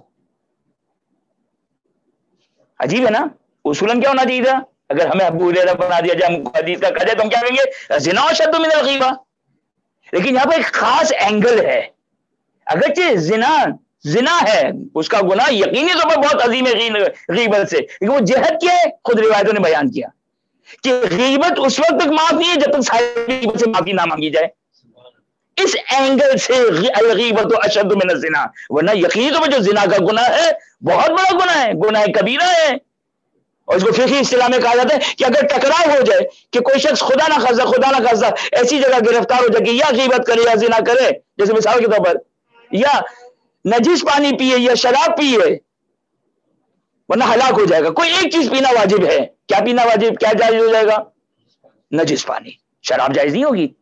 عجیب ہے نا. اصولاً کیا ہونا چاہیے تھا؟ اگر ہمیں ابو ہریرہ بنا دیا جائے، ہم حدیث کا کہہ جائے تو ہم کیا کہیں گے؟ زنا اشد من الغیبہ. لیکن یہاں پہ ایک خاص اینگل ہے. اگرچہ زنا زنا ہے، اس کا گناہ یقینی طور پر بہت عظیم ہے غیبت سے، لیکن وہ جہت کیا ہے؟ خود روایتوں نے بیان کیا کہ غیبت اس وقت تک معاف نہیں ہے جب تک صاحب غیبت سے معافی نہ مانگی جائے. اس اینگل سے الغیبت اشد من الزنا، ورنہ یقینی طور پر جو زنا کا گناہ ہے بہت بڑا گناہ ہے، گناہ کبیرہ ہے. اور اس کو فقہی اصطلاح میں کہا جاتا ہے کہ اگر ٹکراؤ ہو جائے کہ کوئی شخص خدا نہ خاصہ خدا نہ خاصہ ایسی جگہ گرفتار ہو جائے کہ یا غیبت کرے یا زنا کرے، جیسے مثال کے طور پر یا نجس پانی پیے یا شراب پیے، ورنہ ہلاک ہو جائے گا. کوئی ایک چیز پینا واجب ہے. کیا پینا واجب؟ کیا جائز ہو جائے گا؟ نجس پانی. شراب جائز نہیں ہوگی.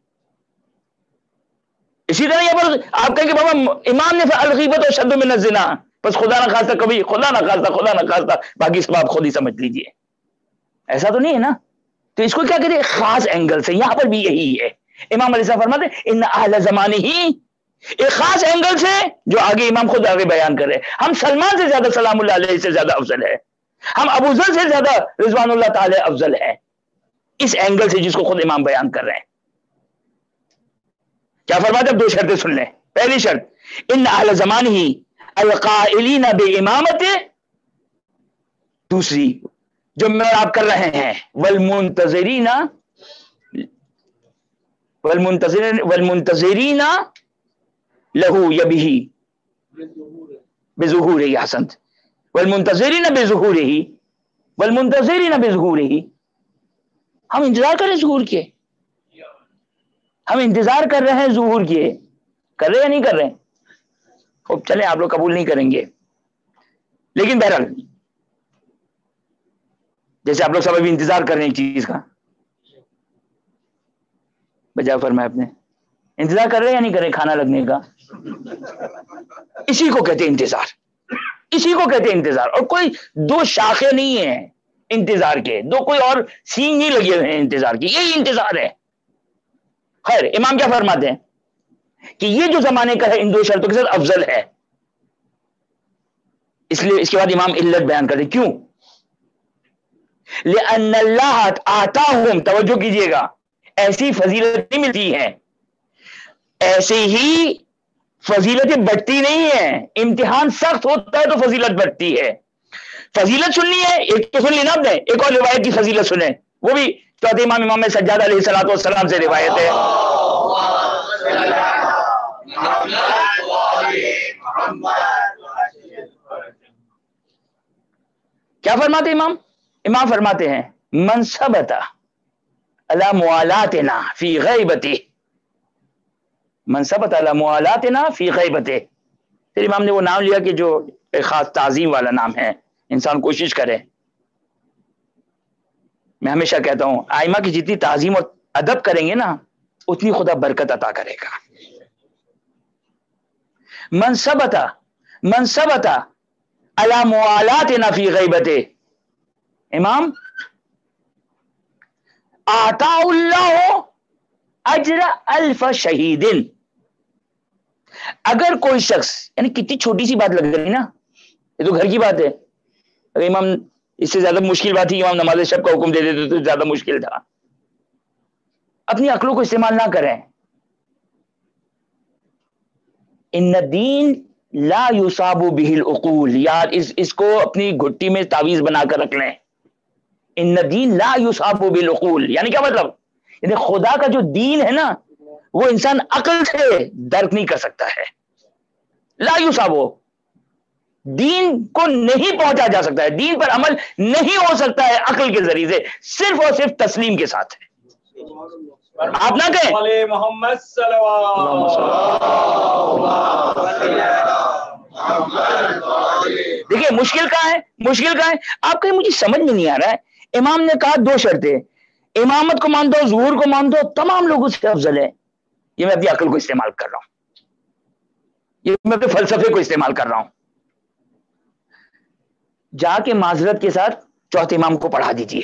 اسی طرح یہاں پر آپ کہیں کہ بابا امام نے الغیبت اشد من الزنا، بس خدا نہ خاصہ کبھی خدا نہ خاصہ خدا نہ خاصہ باقی سب آپ خود ہی سمجھ لیجئے. ایسا تو نہیں ہے نا. تو اس کو کیا کہتے ہیں؟ خاص اینگل سے. یہاں پر بھی یہی ہے. امام علیہ السلام فرماتے ہیں ان اہل زمانے ہی، ایک خاص اینگل سے جو آگے امام خود آگے بیان کر رہے ہیں. ہم سلمان سے زیادہ سلام اللہ علیہ سے زیادہ افضل ہے، ہم ابو ذر سے زیادہ رضوان اللہ تعالی افضل ہے. اس اینگل سے جس کو خود امام بیان کر رہے ہیں. کیا فرماتے ہیں؟ اب دو شرطیں سن لیں. پہلی شرط ان اہل زمان ہی القائلین بامامت، دوسری جو میں آپ کر رہے ہیں والمنتظرین والمنتظرین والمنتظرین لہو یبہی بظہورہ. حسنت. والمنتظرین بظہورہ، والمنتظرین بظہورہ. ہم انتظار کر رہے ہیں ظہور کے، ہم انتظار کر رہے ہیں ظہور کے. کر رہے یا نہیں کر رہے؟ خوب چلیں، آپ لوگ قبول نہیں کریں گے لیکن بہرحال جیسے آپ لوگ سب ابھی انتظار کر رہے ہیں چیز کا، بجا فرمایا آپ نے انتظار کر رہے ہیں یا نہیں کر رہے کھانا لگنے کا؟ اسی کو کہتے ہیں انتظار، اسی کو کہتے ہیں انتظار. اور کوئی دو شاخیں نہیں ہیں انتظار کے، دو کوئی اور سین نہیں لگے ہوئے ہیں انتظار کی، یہی انتظار ہے. خیر، امام کیا فرماتے ہیں کہ یہ جو زمانے کا ہے ان دو شرطوں کے ساتھ افضل ہے. اس لیے اس کے بعد امام علت بیان کرتے. کیوں؟ لأن اللہ آتاہم، توجہ کیجئے گا، ایسی فضیلت نہیں ملتی ہے، ایسے ہی فضیلتیں بڑھتی نہیں ہیں. امتحان سخت ہوتا ہے تو فضیلت بڑھتی ہے. فضیلت سننی ہے، ایک تو سن لی نا آپ نے، ایک اور روایت کی فضیلت سنیں، وہ بھی چوتھے امام امام سجاد علیہ الصلوۃ والسلام سے روایت ہے. کیا فرماتے امام؟ امام فرماتے ہیں من ثبت علی موالاتنا فی غیبتہ، من ثبت علی موالاتنا فی غیبتہ. پھر امام نے وہ نام لیا کہ جو ایک خاص تعظیم والا نام ہے، انسان کوشش کرے. میں ہمیشہ کہتا ہوں آئمہ کی جتنی تعظیم اور ادب کریں گے نا اتنی خدا برکت عطا کرے گا. من ثبت من ثبت علی موالاتنا فی غیبتہ، امام آتا اللہ اجر الف شہید. اگر کوئی شخص، یعنی کتنی چھوٹی سی بات لگ رہی نا، یہ تو گھر کی بات ہے. اگر امام اس سے زیادہ مشکل بات تھی، امام نماز شب کا حکم دے دیتے تو زیادہ مشکل تھا. اپنی عقلوں کو استعمال نہ کریں. ان الدین لا یصاب به العقول، یار اس اس کو اپنی گھٹی میں تعویذ بنا کر رکھ لیں. ان الدین لا یصاب بالعقول، یعنی کیا مطلب؟ یعنی خدا کا جو دین ہے نا وہ انسان عقل سے درک نہیں کر سکتا ہے. لا یصاب، دین کو نہیں پہنچا جا سکتا ہے، دین پر عمل نہیں ہو سکتا ہے عقل کے ذریعے سے، صرف اور صرف تسلیم کے ساتھ ہے. آپ نہ کہیں محمد صلوات. دیکھیے مشکل کہاں ہے، مشکل کہاں ہے؟ آپ کہیں مجھے سمجھ میں نہیں آ رہا ہے. امام نے کہا دو شرطیں، امامت کو مان دو، ظہور کو مان دو، تمام لوگوں سے افضل ہے. یہ میں اپنی عقل کو استعمال کر رہا ہوں، یہ میں اپنے فلسفے کو استعمال کر رہا ہوں. جا کے معذرت کے ساتھ چوتھے امام کو پڑھا دیجیے.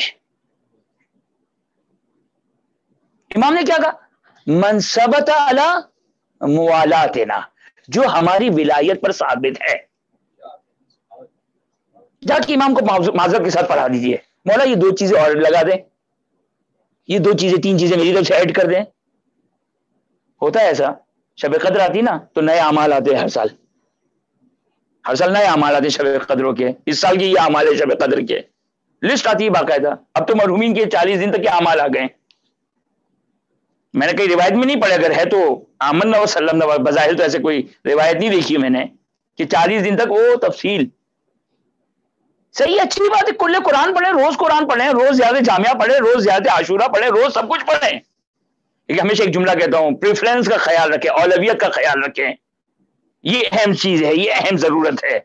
امام نے کیا کہا؟ من ثبت علی موالاتنا، جو ہماری ولایت پر ثابت ہے، جا کے امام کو معذرت کے ساتھ پڑھا دیجیے. مولا یہ دو چیزیں اور لگا دیں، یہ دو چیزیں تین چیزیں میری طرف سے ایڈ کر دیں. ہوتا ہے ایسا، شب قدر آتی نا تو نئے اعمال آتے ہیں، ہر سال ہر سال نئے اعمال آتے ہیں شب قدروں کے. اس سال کی یہ اعمال ہے شب قدر کے، لسٹ آتی ہے باقاعدہ. اب تو مرحومین کے چالیس دن تک کے اعمال آ گئے. میں نے کئی روایت میں نہیں پڑھا، اگر ہے تو آمنا وسلم، بظاہر تو ایسے کوئی روایت نہیں دیکھی میں نے کہ چالیس دن تک وہ تفصیل. صحیح، اچھی بات ہے، کل قرآن پڑھیں، روز قرآن پڑھیں، روز زیادہ جامعہ پڑھیں، روز زیادہ عاشورہ پڑھیں، روز سب کچھ پڑھیں. لیکن ہمیشہ ایک جملہ کہتا ہوں، پریفرنس کا خیال رکھیں، اولویت کا خیال رکھیں. یہ اہم چیز ہے، یہ اہم ضرورت ہے.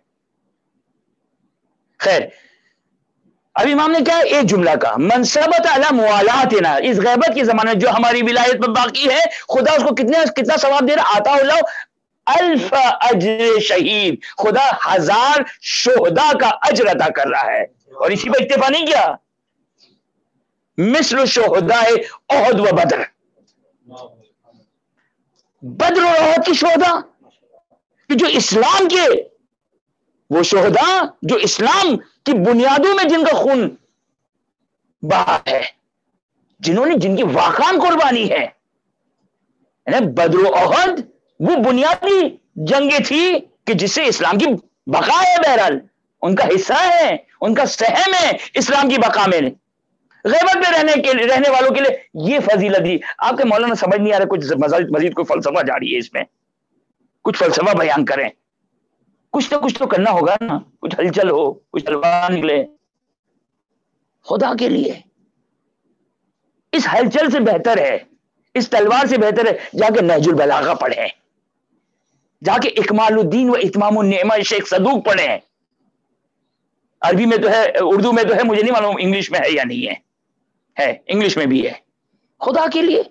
خیر، اب امام نے کیا ایک جملہ کہا، من ثبت علی موالاتنا، اس غیبت کے زمانے جو ہماری ولایت پر باقی ہے، خدا اس کو کتنے کتنا ثواب دے رہا، آتا اللہ الف اجر شہید، خدا ہزار شہداء کا اجر عطا کر رہا ہے. اور اسی پر اکتفا نہیں کیا، مثل شہداء احد و بدر، بدر اور احد کی شہداء کہ جو اسلام کے، وہ شہداء جو اسلام کی بنیادوں میں جن کا خون بہا ہے، جنہوں نے جن کی واقعان قربانی ہے. بدر و احد وہ بنیادی جنگیں تھی کہ جس سے اسلام کی بقا ہے، بہرحال ان کا حصہ ہے، ان کا سہم ہے اسلام کی بقا میں. غیبت میں رہنے کے لیے، رہنے والوں کے لیے یہ فضیلت دی. آپ کے مولانا سمجھ نہیں آ رہا، کچھ مزید کوئی فلسفہ جاری ہے اس میں، کچھ فلسفہ بیان کریں، کچھ نہ کچھ تو کرنا ہوگا نا، کچھ ہلچل ہو، کچھ تلوار نکلے خدا کے لیے. اس ہلچل سے بہتر ہے، اس تلوار سے بہتر ہے جا کے نہج البلاغہ پڑھیں، جا کے اکمال الدین و اتمام النعمہ شیخ صدوق پڑھیں. عربی میں تو ہے، اردو میں تو ہے، مجھے نہیں معلوم انگلش میں ہے یا نہیں ہے. ہے انگلش میں بھی ہے. خدا کے لیے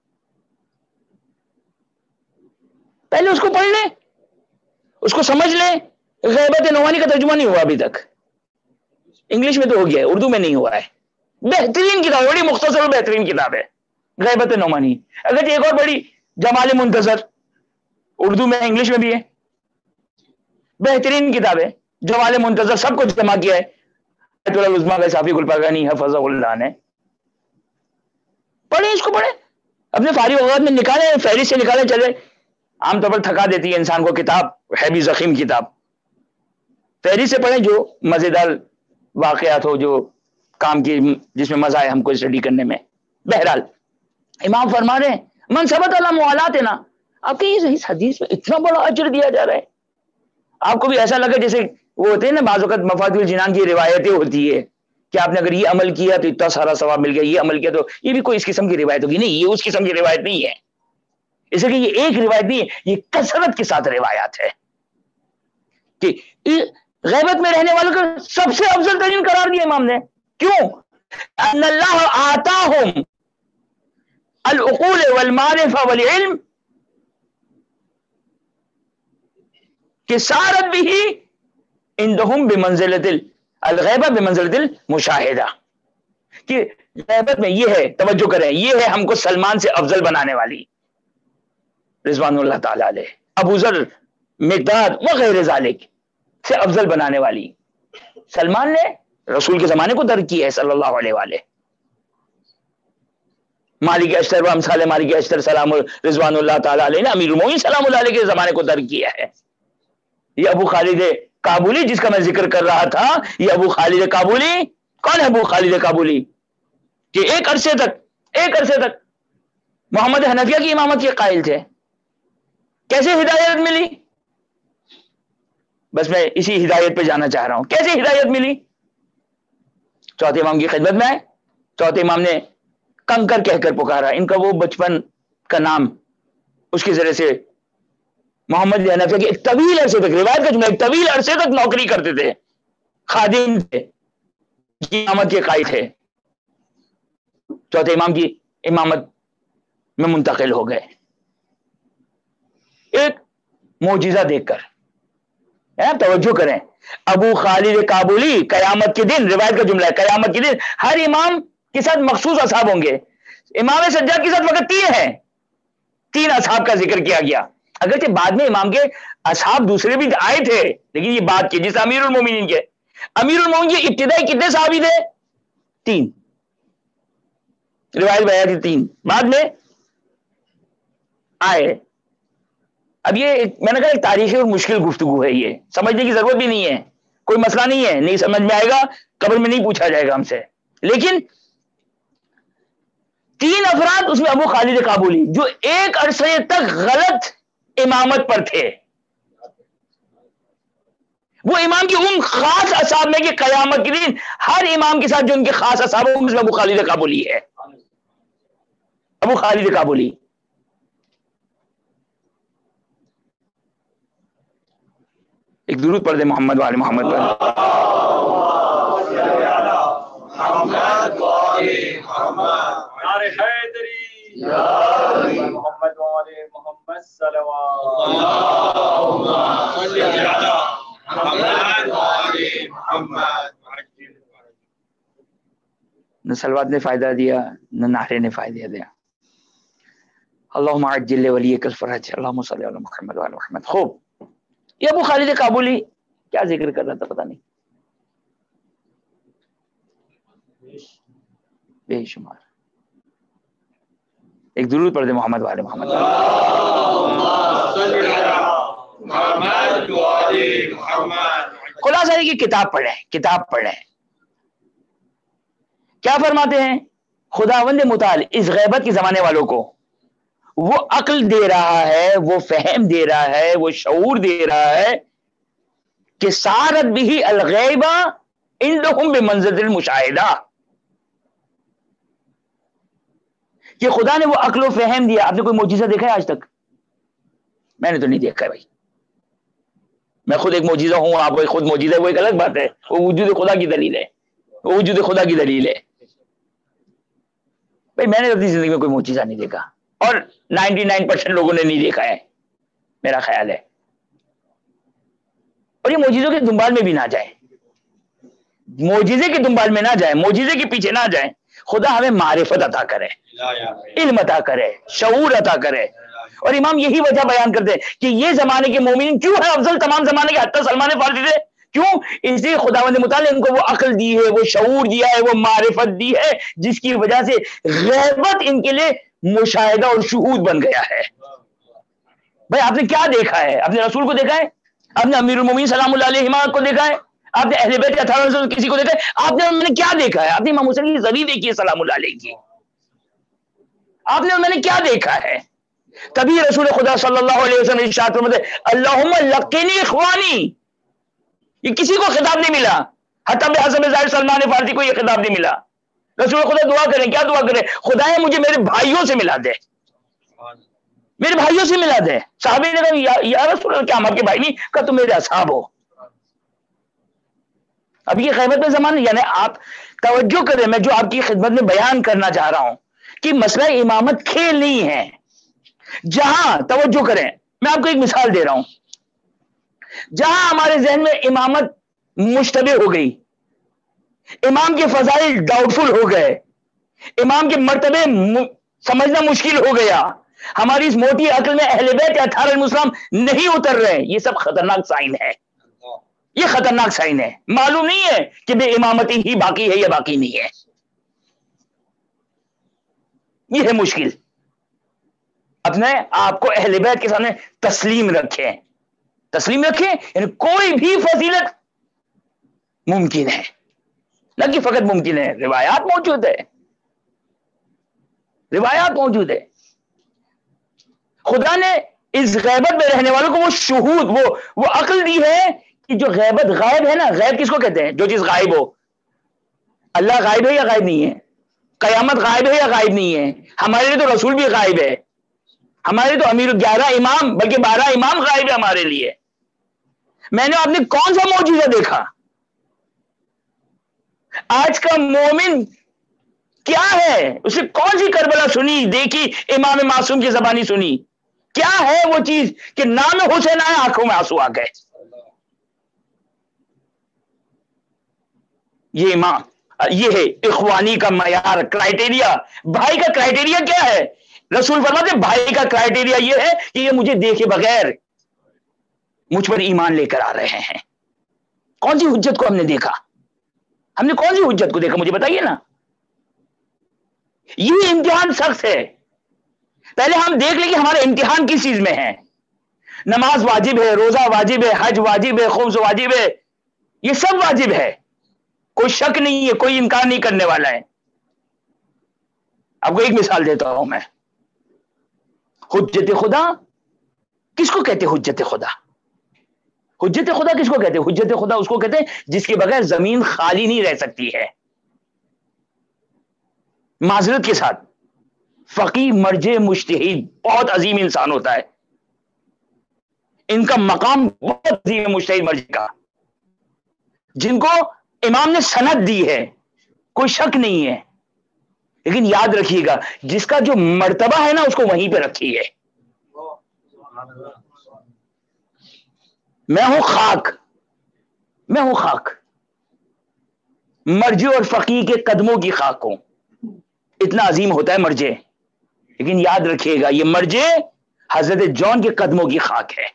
پہلے اس کو پڑھ لیں، اس کو سمجھ لیں. غیبت نعمانی کا ترجمہ نہیں ہوا ابھی تک، انگلش میں تو ہو گیا ہے، اردو میں نہیں ہوا ہے. بہترین کتاب، بڑی مختصر اور بہترین کتاب ہے غیبت نعمانی. اگر ایک اور بڑی جمال منتظر، اردو میں انگلش میں بھی ہے، بہترین کتاب ہے جمال منتظر، سب کچھ جمع کیا ہے ایت اللہ العظمیٰ کا صافی گلپاگانی حفظہ اللہ نے. پڑھیں، اس کو پڑھیں، اپنے فارغ اوقات میں نکالیں، فہرست سے نکالیں. چلے، عام طور پر تھکا دیتی ہے انسان کو کتاب، ہے بھی ضخیم کتاب. فہرست سے پڑھیں جو مزیدار واقعات ہو، جو کام کی، جس میں مزہ آئے ہم کو اسٹڈی کرنے میں. بہرحال امام فرما رہے ہیں من ثبت علی موالاتنا. آپ کے اس حدیث میں اتنا بڑا اجر دیا جا رہا ہے، آپ کو بھی ایسا لگا جیسے وہ ہوتے ہیں نا بعض اوقات مفاتیح الجنان کی روایتیں ہوتی ہے کہ آپ نے اگر یہ عمل کیا تو اتنا سارا ثواب مل گیا، یہ عمل کیا تو یہ بھی کوئی اس قسم کی روایت ہوگی. نہیں، یہ اس قسم کی روایت نہیں ہے. اس لیے کہ یہ ایک روایت نہیں ہے، یہ کثرت کے ساتھ روایات ہے کہ غیبت میں رہنے والوں کو سب سے افضل ترین قرار دیا امام نے. کیوں؟ ان اللہ آتاہم العقول والمعرفہ والعلم کہ سارت بھی عندہم بمنزلۃ الغیبہ بمنزلۃ المشاہدہ. کہ غیبت میں یہ ہے، توجہ کریں، یہ ہے ہم کو سلمان سے افضل بنانے والی، رضوان اللہ تعالی علیہ، ابو ذر، مقداد وغیرہ ذالک سے افضل بنانے والی. سلمان نے رسول کے زمانے کو درک کیا ہے صلی اللہ علیہ وآلہ. مالک اشتر و امثال مالک اشتر سلام رضوان اللہ تعالی علیہ نے امیر المومنین سلام اللہ علیہ کے زمانے کو درک کیا ہے. یہ ابو خالد کابلی جس کا میں ذکر کر رہا تھا، یہ ابو خالد کابلی کون ہے؟ ابو خالد کابلی کہ ایک عرصے تک ایک عرصے تک محمد حنفیہ کی امامت کے قائل تھے. کیسے ہدایت ملی؟ بس میں اسی ہدایت پہ جانا چاہ رہا ہوں. کیسے ہدایت ملی؟ چوتھے امام کی خدمت میں آئے. چوتھے امام نے کنکر کہہ کر پکارا. ان کا وہ بچپن کا نام، اس کے ذریعے سے محمد حنفیہ کے ایک طویل عرصے تک، روایت کا جملہ، ایک طویل عرصے تک نوکری کرتے تھے، خادم تھے، امامت کے قائد تھے. چوتھے امام کی امامت میں منتقل ہو گئے ایک معجزہ دیکھ کر. توجہ کریں، ابو خالد کابلی قیامت کے دن، روایت کا جملہ ہے، قیامت کے دن ہر امام کے ساتھ مخصوص اصحاب ہوں گے. امام سجاد کے ساتھ وقت تین ہیں، تین اصحاب کا ذکر کیا گیا، اگرچہ بعد میں امام کے اصحاب دوسرے بھی آئے تھے، لیکن یہ بات کی جس امیر المومنین کے امیر المومنین کے ابتدائی کتنے صحابی تھے؟ تین، روایت میں آئی تھی تین، بعد میں آئے. اب یہ میں نے کہا ایک تاریخی اور مشکل گفتگو ہے، یہ سمجھنے کی ضرورت بھی نہیں ہے، کوئی مسئلہ نہیں ہے، نہیں سمجھ میں آئے گا قبر میں نہیں پوچھا جائے گا ہم سے. لیکن تین افراد اس میں ابو خالد کابلی جو ایک عرصے تک غلط امامت پر تھے، وہ امام کی ان خاص اصحاب میں کہ قیامت کے دن ہر امام کے ساتھ جو ان کے خاص اصحاب ہیں اس میں ابو خالد کابلی ہے. ابو خالد کابلی ایک درود پڑھ دے محمد والے محمد والے. محمد والے محمد صلوات. نہ سلوات نے فائدہ دیا نہ نعرے نے فائدہ دیا. اللہم عجل ولیک الفرج، اللہم صلی علی محمد وعلی محمد. خوب، یہ ابو خالد کابلی کیا ذکر کر رہا تھا پتہ نہیں، بے شمار. ایک درود پڑھ دے محمد والے محمد. خلاصہ ہے کہ کتاب پڑھیں، کتاب پڑھیں. کیا فرماتے ہیں خداوند متعال اس غیبت کے زمانے والوں کو وہ عقل دے رہا ہے، وہ فہم دے رہا ہے، وہ شعور دے رہا ہے کہ سارت بھی الغیبہ عندہم بمنزلۃ المشاہدہ، کہ خدا نے وہ عقل و فہم دیا. آپ نے کوئی معجزہ دیکھا ہے آج تک؟ میں نے تو نہیں دیکھا ہے بھائی. میں خود ایک معجزہ ہوں، آپ خود معجزہ ہے، وہ ایک الگ بات ہے، وہ وجود خدا کی دلیل ہے، وہ وجود خدا کی دلیل ہے. بھائی میں نے اپنی زندگی میں کوئی معجزہ نہیں دیکھا، اور نائنٹی نائن پرسینٹ لوگوں نے نہیں دیکھا ہے میرا خیال ہے. اور یہ معجزوں کے دنبال میں بھی نہ جائیں، معجزے کے دنبال میں نہ جائیں، معجزے کے پیچھے نہ جائیں. خدا ہمیں معرفت عطا کرے، علم عطا کرے، شعور عطا کرے. اور امام یہی وجہ بیان کرتے ہیں کہ یہ زمانے کے مومنین کیوں ہے افضل تمام زمانے کے، حتی سلمان فارسی تھے. کیوں؟ اس لیے خداوند متعال نے ان کو وہ عقل دی ہے، وہ شعور دیا ہے، وہ معرفت دی ہے، جس کی وجہ سے غیبت ان کے لیے مشاہدہ اور شہود بن گیا ہے. بھائی آپ نے کیا دیکھا ہے؟ آپ نے رسول کو دیکھا ہے؟ آپ نے امیر المومنین سلام اللہ علیہ کو دیکھا ہے؟ آپ نے اہل بیت اٹھارہ سے کسی کو دیکھا ہے؟ آپ نے میں نے کیا دیکھا ہے؟ آپ نے امام حسین کی زری دیکھی ہے سلام اللہ علیہ کی، آپ نے میں نے کیا دیکھا ہے؟ تبھی رسول خدا صلی اللہ علیہ وسلم ارشاد فرماتے اللہم لقنی اخوانی. یہ کسی کو خطاب نہیں ملا، حتی بحسب ظاہر سلمان فارسی کو یہ خطاب نہیں ملا. رسول خدا دعا کریں، کیا دعا کریں؟ خدایا مجھے میرے بھائیوں سے ملا دے، میرے بھائیوں سے ملا دے. صحابی نے کہا یا رسول اللہ کیا ہم آپ کے بھائی نہیں؟ کہا تم میرے اصحاب ہو. اب یہ غیبت میں زمانہ، یعنی آپ توجہ کریں، میں جو آپ کی خدمت میں بیان کرنا چاہ رہا ہوں کہ مسئلہ امامت کھیل نہیں ہے. جہاں توجہ کریں، میں آپ کو ایک مثال دے رہا ہوں، جہاں ہمارے ذہن میں امامت مشتبہ ہو گئی، امام کے فضائل ڈاؤٹ فل ہو گئے، امام کے مرتبے سمجھنا مشکل ہو گیا، ہماری اس موٹی عقل میں اہل بیت اطہار المسلم نہیں اتر رہے، یہ سب خطرناک سائن ہے، یہ خطرناک سائن ہے. معلوم نہیں ہے کہ بے امامتی ہی باقی ہے یا باقی نہیں ہے، یہ ہے مشکل. اپنے آپ کو اہل بیت کے سامنے تسلیم رکھیں، تسلیم رکھیں، یعنی کوئی بھی فضیلت ممکن ہے، نہ کہ فقط ممکن ہے، روایات موجود ہے، روایات موجود ہے. خدا نے اس غیبت میں رہنے والوں کو وہ شہود، وہ وہ عقل دی ہے کہ جو غیبت غائب ہے نا، غیب کس کو کہتے ہیں؟ جو چیز غائب ہو. اللہ غائب ہے یا غائب نہیں ہے؟ قیامت غائب ہے یا غائب نہیں ہے؟ ہمارے لیے تو رسول بھی غائب ہے، ہمارے لیے تو امیر گیارہ امام بلکہ بارہ امام غائب ہے ہمارے لیے. میں نے آپ نے کون سا معجزہ دیکھا؟ آج کا مومن کیا ہے؟ اسے کون سی کربلا سنی دیکھی، امام معصوم کی زبانی سنی؟ کیا ہے وہ چیز کہ نام حسین آیا آنکھوں میں آنسو آ گئے؟ یہ امام یہ ہے اخوانی کا معیار کرائٹیریا. بھائی کا کرائٹیریا کیا ہے؟ رسول فرماتے بھائی کا کرائٹیریا یہ ہے کہ یہ مجھے دیکھے بغیر مجھ پر ایمان لے کر آ رہے ہیں. کون سی حجت کو ہم نے دیکھا؟ ہم نے کون سی حجت کو دیکھا؟ مجھے بتائیے نا. یہ امتحان سخت ہے. پہلے ہم دیکھ لیں کہ ہمارا امتحان کس چیز میں ہے. نماز واجب ہے، روزہ واجب ہے، حج واجب ہے، خمس واجب ہے، یہ سب واجب ہے، کوئی شک نہیں ہے، کوئی انکار نہیں کرنے والا ہے. آپ کو ایک مثال دیتا ہوں میں. حجت خدا کس کو کہتے ہیں؟ حجت خدا حجت خدا کس کو کہتے ہیں؟ حجت خدا اس کو کہتے ہیں جس کے بغیر زمین خالی نہیں رہ سکتی ہے. معذرت کے ساتھ فقیہ مرجع مجتہد بہت عظیم انسان ہوتا ہے، ان کا مقام بہت عظیم ہے مجتہد مرجع کا، جن کو امام نے سند دی ہے، کوئی شک نہیں ہے. لیکن یاد رکھیے گا جس کا جو مرتبہ ہے نا اس کو وہیں پہ رکھیے. میں ہوں خاک میں ہوں خاک مرجع اور فقیہ کے قدموں کی خاک ہوں. اتنا عظیم ہوتا ہے مرجع. لیکن یاد رکھیے گا یہ مرجع حضرت جون کے قدموں کی خاک ہے.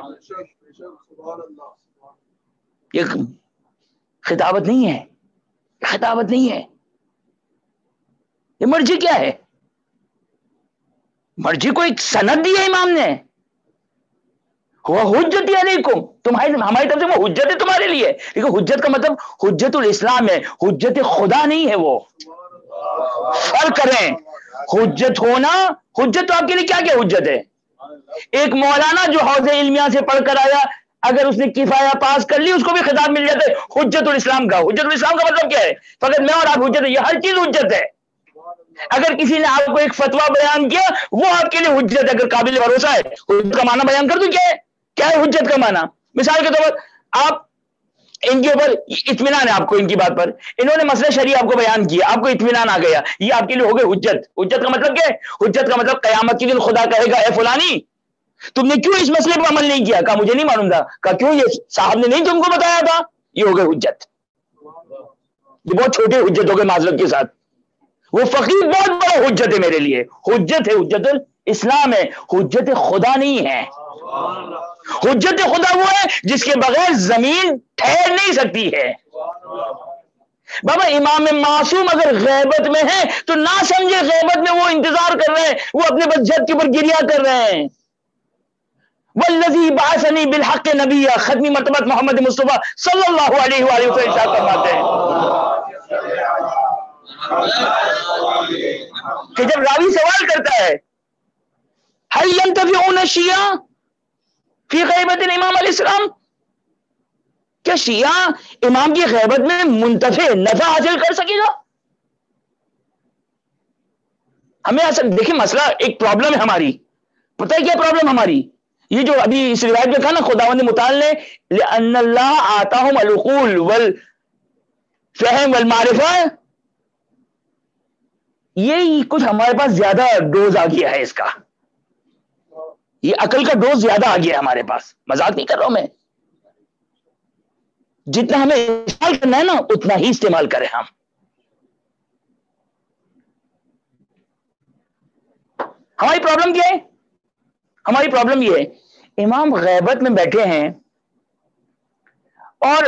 یہ خطابت نہیں ہے، خطابت نہیں ہے. یہ مرجع کیا ہے؟ مرجع کو ایک سند دی ہے امام نے، وہ حجت علیکم، تمہاری ہماری طرف سے وہ حجت ہے تمہارے لیے. لیکن حجت کا مطلب حجت الاسلام ہے، حجت خدا نہیں ہے. وہ فرق کریں. حجت ہونا، حجت تو آپ کے لیے کیا کیا حجت ہے؟ ایک مولانا جو حوض علمیہ سے پڑھ کر آیا، اگر اس نے کفایہ پاس کر لی اس کو بھی خطاب مل جاتا ہے حجت الاسلام کا. حجت الاسلام کا مطلب کیا ہے؟ فقط میں اور آپ حجت ہے، یہ ہر چیز حجت ہے. اگر کسی نے آپ کو ایک فتویٰ بیان کیا وہ آپ کے لیے حجت ہے اگر قابل بھروسہ ہے. حجت کا معنی بیان کر دوں کیا ہے؟ کیا ہے حجت کا معنی؟ مثال کے طور پر آپ ان کے اوپر اطمینان ہے آپ کو، ان کی بات پر انہوں نے مسئلہ شرعی آپ کو بیان کیا، آپ کو اطمینان آ گیا، یہ آپ کے لیے ہو گئے حجت. حجت کا مطلب کیا ہے؟ حجت کا مطلب قیامت کے دن خدا کہے گا اے فلانی تم نے کیوں اس مسئلے پر عمل نہیں کیا؟ کہا مجھے نہیں معلوم تھا. کہا کیوں؟ یہ صاحب نے نہیں تم کو بتایا تھا. یہ ہو گئے حجت. یہ بہت چھوٹے حجت ہو گئے معذرت کے ساتھ. وہ فقیر بہت بڑا حجت ہے میرے لیے. حجت ہے، حجت اسلام ہے، حجت خدا نہیں ہے. حجت خدا وہ ہے جس کے بغیر زمین ٹھہر نہیں سکتی ہے. بابا امام معصوم اگر غیبت میں ہے تو نہ سمجھے غیبت میں وہ انتظار کر رہے ہیں، وہ اپنے بس جد کے اوپر گریا کر رہے ہیں. والذی بعثنی بالحق نبیا، ختمی مرتبہ محمد مصطفیٰ صلی اللہ علیہ وآلہ وسلم ارشاد فرماتے ہیں کہ جب راوی سوال کرتا ہے هل ينتفعون الشیعہ فی غیبت امام علیہ السلام، کیا شیعہ امام کی غیبت میں منتفع نفع حاصل کر سکے گا؟ ہمیں اصل دیکھیں مسئلہ ایک پرابلم ہے ہماری. پتہ ہے کیا پرابلم ہماری؟ یہ جو ابھی اس روایت میں کہا نا خداوند متعال نے لأن اللہ آتاہم العقول والفہم والمعرفہ، یہ کچھ ہمارے پاس زیادہ ڈوز آ گیا ہے اس کا. یہ عقل کا ڈوز زیادہ آ گیا ہے ہمارے پاس. مذاق نہیں کر رہا ہوں میں. جتنا ہمیں استعمال کرنا ہے نا اتنا ہی استعمال کریں ہم. ہماری پرابلم کیا ہے؟ ہماری پرابلم یہ ہے امام غیبت میں بیٹھے ہیں اور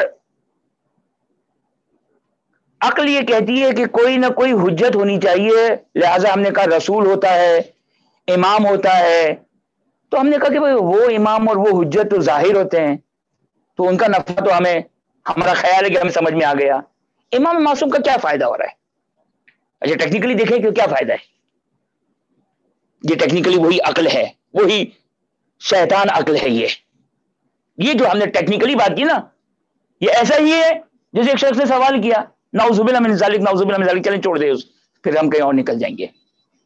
عقل یہ کہتی ہے کہ کوئی نہ کوئی حجت ہونی چاہیے، لہذا ہم نے کہا رسول ہوتا ہے، امام ہوتا ہے، تو ہم نے کہا کہ بھئی وہ امام اور وہ حجت تو ظاہر ہوتے ہیں تو ان کا نفع تو ہمیں، ہمارا خیال ہے کہ ہمیں سمجھ میں آ گیا. امام معصوم کا کیا فائدہ ہو رہا ہے؟ اچھا ٹیکنیکلی دیکھیں کہ کیا فائدہ ہے. یہ ٹیکنیکلی وہی عقل ہے، وہی شیطان عقل ہے. یہ یہ جو ہم نے ٹیکنیکلی بات کی نا یہ ایسا ہی ہے جیسے ایک شخص نے سوال کیا نعوذ باللہ من ذالک نعوذ باللہ من ذالک، چلیں چھوڑ دے اس، پھر ہم کہیں اور نکل جائیں گے.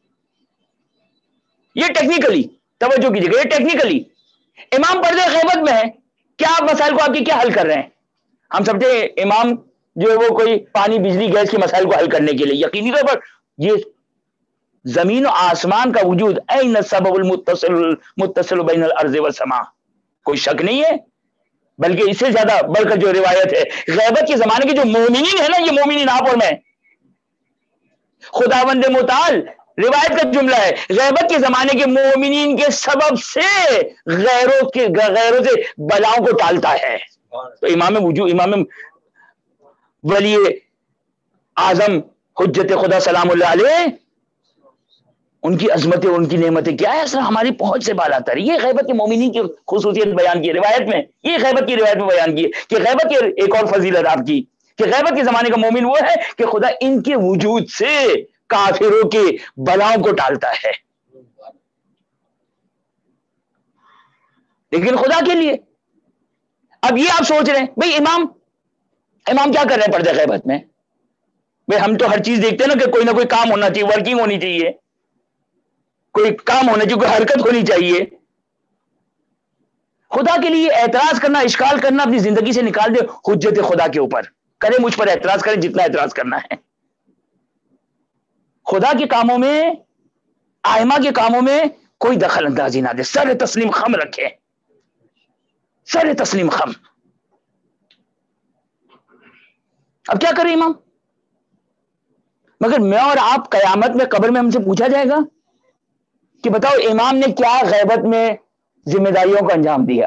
یہ ٹیکنیکلی توجہ کیجیے گا، یہ ٹیکنیکلی امام پردے غیبت میں ہے. کیا آپ مسائل کو آپ کی کیا حل کر رہے ہیں؟ ہم سمجھتے ہیں امام جو ہے وہ کوئی پانی بجلی گیس کے مسائل کو حل کرنے کے لیے، یقینی طور پر یہ زمین و آسمان کا وجود، این السبب المتصل متصل بین الارض والسماء، کوئی شک نہیں ہے بلکہ اس سے زیادہ بڑھ کر جو روایت ہے غیبت کے زمانے کے جو مومنین ہیں نا، یہ مومنین آپ اور میں، خداوند متعال روایت کا جملہ ہے، غیبت کے زمانے کے مومنین کے سبب سے غیروں کے غیروں سے بلاؤں کو ٹالتا ہے۔ تو امام وجود، امام ولی اعظم حجت خدا سلام اللہ علیہ، ان کی عظمتیں، ان کی نعمتیں کیا ہے، اصلا ہماری پہنچ سے بالا تر۔ یہ غیبت کے مومنین کی خصوصیت بیان کی روایت میں، یہ غیبت کی روایت میں بیان کی ہے کہ غیبت کی ایک اور فضیلت آپ کی کہ غیبت کے زمانے کا مومن وہ ہے کہ خدا ان کے وجود سے کافروں کے بلاؤں کو ٹالتا ہے۔ لیکن خدا کے لیے اب یہ آپ سوچ رہے ہیں بھئی امام امام کیا کر رہے ہیں پردہ غیبت میں؟ بھئی ہم تو ہر چیز دیکھتے ہیں نا کہ کوئی نہ کوئی کام ہونا چاہیے، ورکنگ ہونی چاہیے، کوئی کام ہونا چاہیے، کوئی حرکت ہونی چاہیے۔ خدا کے لیے اعتراض کرنا، اشکال کرنا اپنی زندگی سے نکال دے حجت خدا کے اوپر، کرے مجھ پر اعتراض کرے جتنا اعتراض کرنا ہے۔ خدا کے کاموں میں، آئمہ کے کاموں میں کوئی دخل اندازی نہ دے، سر تسلیم خم رکھے، سر تسلیم خم۔ اب کیا کریں امام؟ مگر میں اور آپ قیامت میں قبر میں ہم سے پوچھا جائے گا کہ بتاؤ امام نے کیا غیبت میں ذمہ داریوں کو انجام دیا؟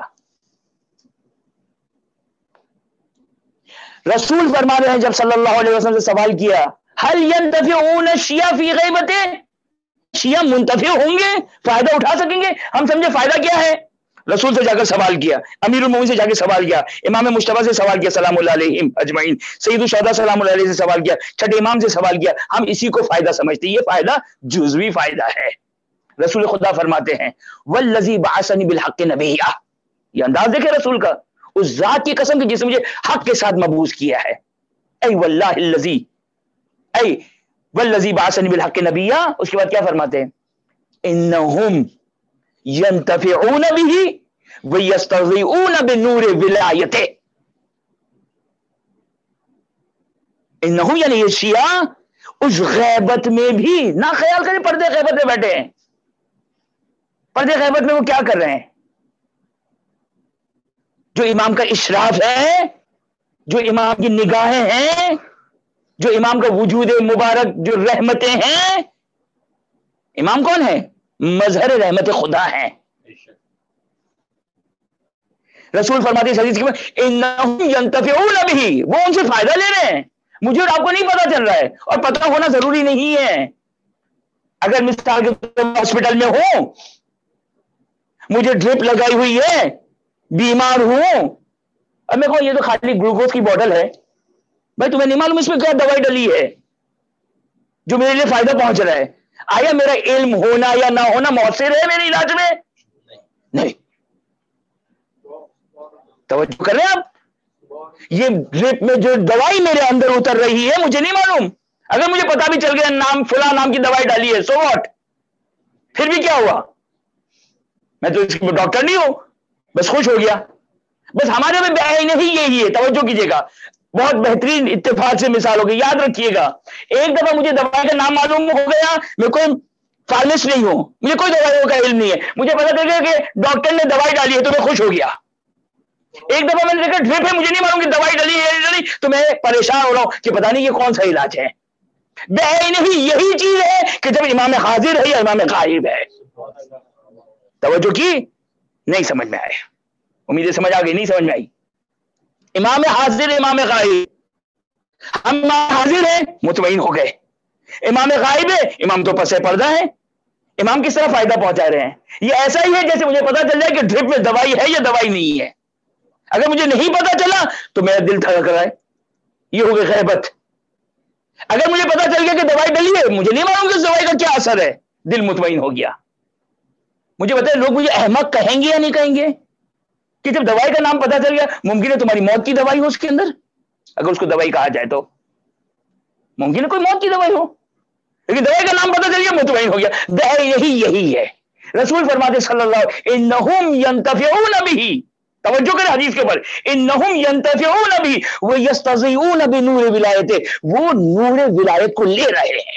رسول فرما رہے ہیں جب صلی اللہ علیہ وسلم سے سوال کیا هل ينتفعون الشیعہ فی غیبت، شیعہ منتفع ہوں گے، فائدہ اٹھا سکیں گے؟ ہم سمجھے فائدہ کیا ہے، رسول سے جا کر سوال کیا، امیر المومنین سے جا کے سوال کیا، امام مجتبیٰ سے سوال کیا سلام اللہ علیہم اجمعین، سید الشہداء سلام اللہ علیہ سے سوال کیا، چھٹے امام سے سوال کیا، ہم اسی کو فائدہ سمجھتے ہیں۔ یہ فائدہ جزوی فائدہ ہے۔ رسول خدا فرماتے ہیں والذی بعثنی بالحق نبیہ، یہ انداز دیکھیں رسول کا، اس ذات کی قسم کی جس نے مجھے حق کے ساتھ مبعوث کیا ہے، اے واللہ الذی، اے والذی بعثنی بالحق نبیہ، اس کے بعد کیا فرماتے ہیں انہم ینتفعون بہ ویستضیئون بنور ولایتہ، انہم یعنی یہ شیعہ اس غیبت میں بھی، نہ خیال کریں پردے غیبت میں بیٹھے ہیں، پردے غیبت میں وہ کیا کر رہے ہیں؟ جو امام کا اشراف ہے، جو امام کی نگاہیں ہیں، جو امام کا وجود مبارک، جو رحمتیں ہیں، امام کون ہے؟ مظہر رحمت خدا ہیں۔ رسول فرماتے ہیں حدیث میں انہم ینتفعون بہ، وہ ان سے فائدہ لے رہے ہیں، مجھے اور آپ کو نہیں پتا چل رہا ہے، اور پتہ ہونا ضروری نہیں ہے۔ اگر مثال کے ہاسپٹل میں ہوں، مجھے ڈرپ لگائی ہوئی ہے، بیمار ہوں، اب میں کہوں یہ تو خالی گلوکوز کی بوتل ہے، بھائی تمہیں نہیں معلوم اس میں کیا دوائی ڈلی ہے جو میرے لیے فائدہ پہنچ رہا ہے؟ آیا میرا علم ہونا یا نہ ہونا مؤثر ہے میرے علاج میں؟ نہیں۔ توجہ کر رہے ہیں آپ؟ یہ ڈرپ میں جو دوائی میرے اندر اتر رہی ہے مجھے نہیں معلوم، اگر مجھے پتا بھی چل گیا نام فلاں نام کی دوائی ڈالی ہے، سو واٹ، پھر بھی کیا ہوا؟ میں تو اس کی ڈاکٹر نہیں ہوں، بس خوش ہو گیا۔ بس ہمارے میں بے عینی ہی یہی ہے، توجہ کیجیے گا، بہت بہترین اتفاق سے مثال ہوگی، یاد رکھیے گا۔ ایک دفعہ مجھے دوائی کا نام معلوم ہو گیا، میں کوئی فارمسٹ نہیں ہوں، مجھے کوئی دوائیوں کا علم نہیں ہے، مجھے پتا چل گیا کہ ڈاکٹر نے دوائی ڈالی ہے تو میں خوش ہو گیا۔ ایک دفعہ میں نے دیکھا ڈرپ ہے، مجھے نہیں معلوم کہ دوائی ڈلی ہے ڈلی، تو میں پریشان ہو رہا ہوں کہ پتا نہیں یہ کون سا علاج ہے۔ بے عینی یہی چیز ہے کہ جب امام حاضر ہے یا امام غائب ہے۔ توجہ کی؟ نہیں سمجھ میں آئے، امیدیں سمجھ آ گئی؟ نہیں سمجھ میں آئی؟ امام حاضر، امام غائب، ہم حاضر ہیں مطمئن ہو گئے، امام غائب ہے، امام تو پس پردہ ہے، امام کس طرح فائدہ پہنچا رہے ہیں؟ یہ ایسا ہی ہے جیسے مجھے پتا چل جائے کہ ڈرپ میں دوائی ہے یا دوائی نہیں ہے، اگر مجھے نہیں پتا چلا تو میرا دل دھڑک رہا ہے، یہ ہو گئی غیبت۔ اگر مجھے پتا چل گیا کہ دوائی ڈلی ہے، مجھے نہیں معلوم کہ اس دوائی کا کیا اثر ہے، دل مطمئن ہو گیا۔ مجھے بتائیں لوگ مجھے احمق کہیں گے یا نہیں کہیں گے کہ جب دوائی کا نام پتا چل گیا، ممکن ہے تمہاری موت کی دوائی ہو اس کے اندر، اگر اس کو دوائی کہا جائے تو ممکن ہے کوئی موت کی دوائی ہو، لیکن دوائی کا نام پتا چل گیا، مطمئن ہو گیا۔ دوائی یہی یہی ہے۔ رسول فرماتے صلی اللہ علیہ وسلم انہم ینتفعون بہ، توجہ کریں حدیث کے اوپر، انہم ینتفعون بہ ویستضیئون بنور ولایتہ، وہ نور ولایت کو لے رہے ہیں،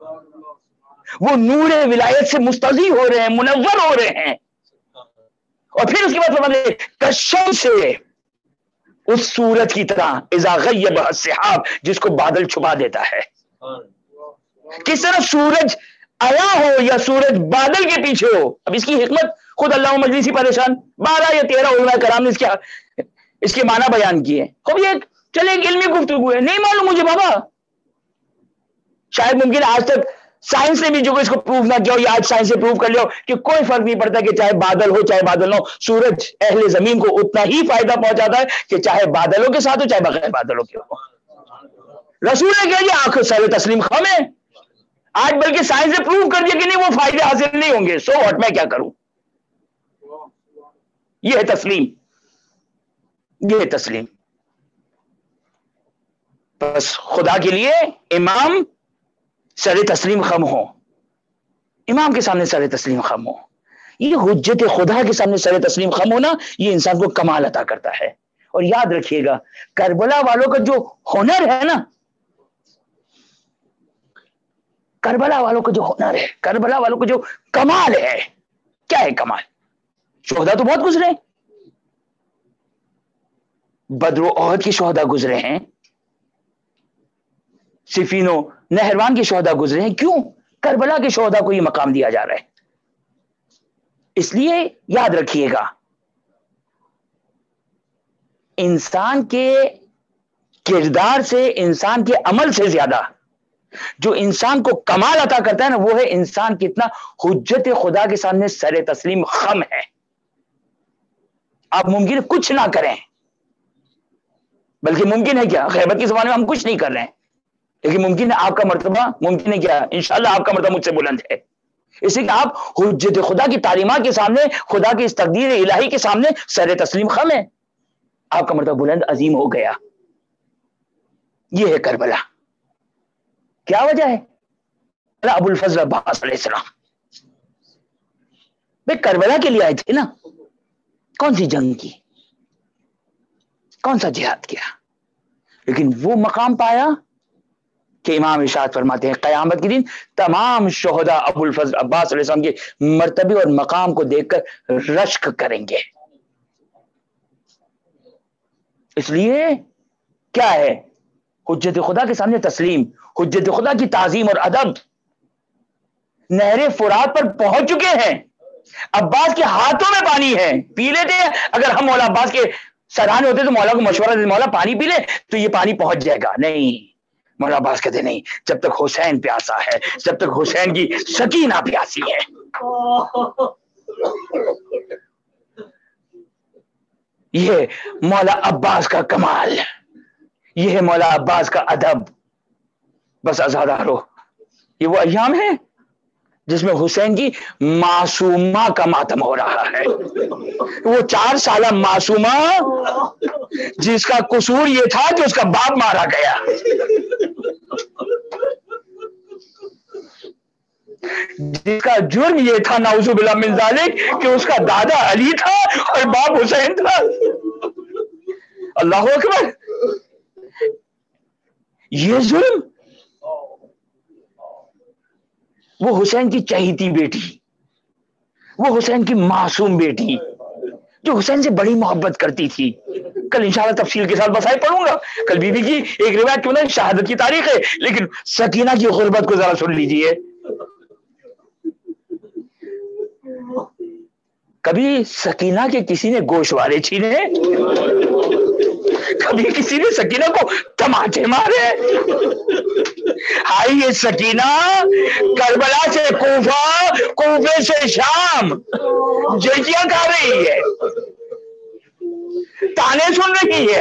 وہ نور ولایت سے مستضی ہو رہے ہیں، منور ہو رہے ہیں، اور پھر اس کے بعد فرماتے ہیں کشم سے اس سورج کی طرح اذا غیب السحاب جس کو بادل چھپا دیتا ہے. کس طرح سورج آیا ہو یا سورج بادل کے پیچھے ہو. اب اس کی حکمت خود اللہ مجلسی پریشان بارہ یا تیرہ علماء کرام نے اس کے اس کے معنی بیان کیے. خب یہ چلے ایک علمی گفتگو ہے, نہیں معلوم مجھے بابا. شاید ممکن آج تک سائنس نے بھی جو اس کو پروف نہ کیا ہو یا آج سائنس سے پروف کر لیا ہو کہ کوئی فرق نہیں پڑتا کہ چاہے بادل ہو چاہے بادل نہ ہو, سورج اہل زمین کو اتنا ہی فائدہ پہنچاتا ہے کہ چاہے بادلوں کے ساتھ ہو چاہے بغیر بادلوں کے ہو. رسول نے کہا یہ آنکھ سر تسلیم خم ہے. آج بلکہ سائنس نے پروف کر دیا کہ نہیں وہ فائدے حاصل نہیں ہوں گے. سو واٹ, میں کیا کروں. یہ ہے تسلیم, یہ ہے تسلیم. بس خدا کے لیے امام سر تسلیم خم ہو, امام کے سامنے سر تسلیم خم ہو. یہ حجت خدا کے سامنے سر تسلیم خم ہونا یہ انسان کو کمال عطا کرتا ہے. اور یاد رکھیے گا کربلا والوں کا جو ہنر ہے نا, کربلا والوں کا جو ہنر ہے, کربلا والوں کا جو کمال ہے, کیا ہے کمال. شہدا تو بہت گزرے, بدر و احد کے شہدا گزرے ہیں, صفین و نہروان کے شہدا گزرے ہیں. کیوں؟ کربلا کے شہدا کو یہ مقام دیا جا رہا ہے. اس لیے یاد رکھیے گا انسان کے کردار سے, انسان کے عمل سے زیادہ جو انسان کو کمال عطا کرتا ہے نا وہ ہے انسان کتنا حجت خدا کے سامنے سر تسلیم خم ہے. آپ ممکن کچھ نہ کریں, بلکہ ممکن ہے کیا غیبت کے زمانے میں ہم کچھ نہیں کر رہے ہیں, لیکن ممکن ہے آپ کا مرتبہ, ممکن ہے کیا انشاءاللہ آپ کا مرتبہ مجھ سے بلند ہے. اس لیے کہ آپ حجت خدا کی تعلیمات کے سامنے, خدا کی اس تقدیر الہی کے سامنے سر تسلیم خم ہے. آپ کا مرتبہ بلند عظیم ہو گیا. یہ ہے کربلا. کیا وجہ ہے؟ ابو الفضل عباس علیہ السلام بھائی کربلا کے لیے آئے تھے نا, کون سی جنگ کی, کون سا جہاد کیا, لیکن وہ مقام پایا کہ امام ارشاد فرماتے ہیں قیامت کے دن تمام شہداء ابو الفضل عباس علیہ السلام کے مرتبے اور مقام کو دیکھ کر رشک کریں گے. اس لیے کیا ہے حجت خدا کے سامنے تسلیم, حجت خدا کی تعظیم اور ادب. نہر فرات پر پہنچ چکے ہیں, عباس کے ہاتھوں میں پانی ہے, پی لیتے ہیں. اگر ہم مولا عباس کے سرانے ہوتے تو مولا کو مشورہ دیتے مولا پانی پی لے تو یہ پانی پہنچ جائے گا. نہیں, مولا عباس کہتے نہیں, جب تک حسین پیاسا ہے, جب تک حسین کی سکینہ پیاسی ہے. یہ مولا عباس کا کمال, یہ ہے مولا عباس کا ادب. بس آزادہ رہو. یہ وہ ایام ہے جس میں حسین کی معصومہ کا ماتم ہو رہا ہے. وہ چار سالہ معصومہ جس کا قصور یہ تھا کہ اس کا باپ مارا گیا, جس کا جرم یہ تھا نعوذ باللہ من ذالک کہ اس کا دادا علی تھا اور باپ حسین تھا. اللہ اکبر. یہ ظلم, وہ حسین کی چہیتی بیٹی, وہ حسین کی معصوم بیٹی جو حسین سے بڑی محبت کرتی تھی. کل انشاءاللہ تفصیل کے ساتھ بسائے پڑھوں گا. کل بی بی کی ایک روایت کیوں نہ شہادت کی تاریخ ہے, لیکن سکینہ کی غربت کو ذرا سن لیجئے. کبھی سکینہ کے کسی نے گوشوارے چھینے, کبھی کسی نے سکینہ کو تماچے مارے. ہائی یہ سکینہ کربلا سے کوفہ, کوفے سے شام جلتیاں کھا رہی ہے, تانے سن رہی ہے.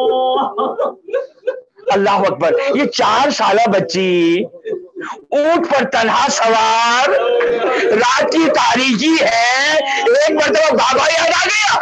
اللہ اکبر. یہ چار سالہ بچی اونٹ پر تنہا سوار, رات کی تاریکی ہے, ایک مرتبہ بابا یاد آ گیا,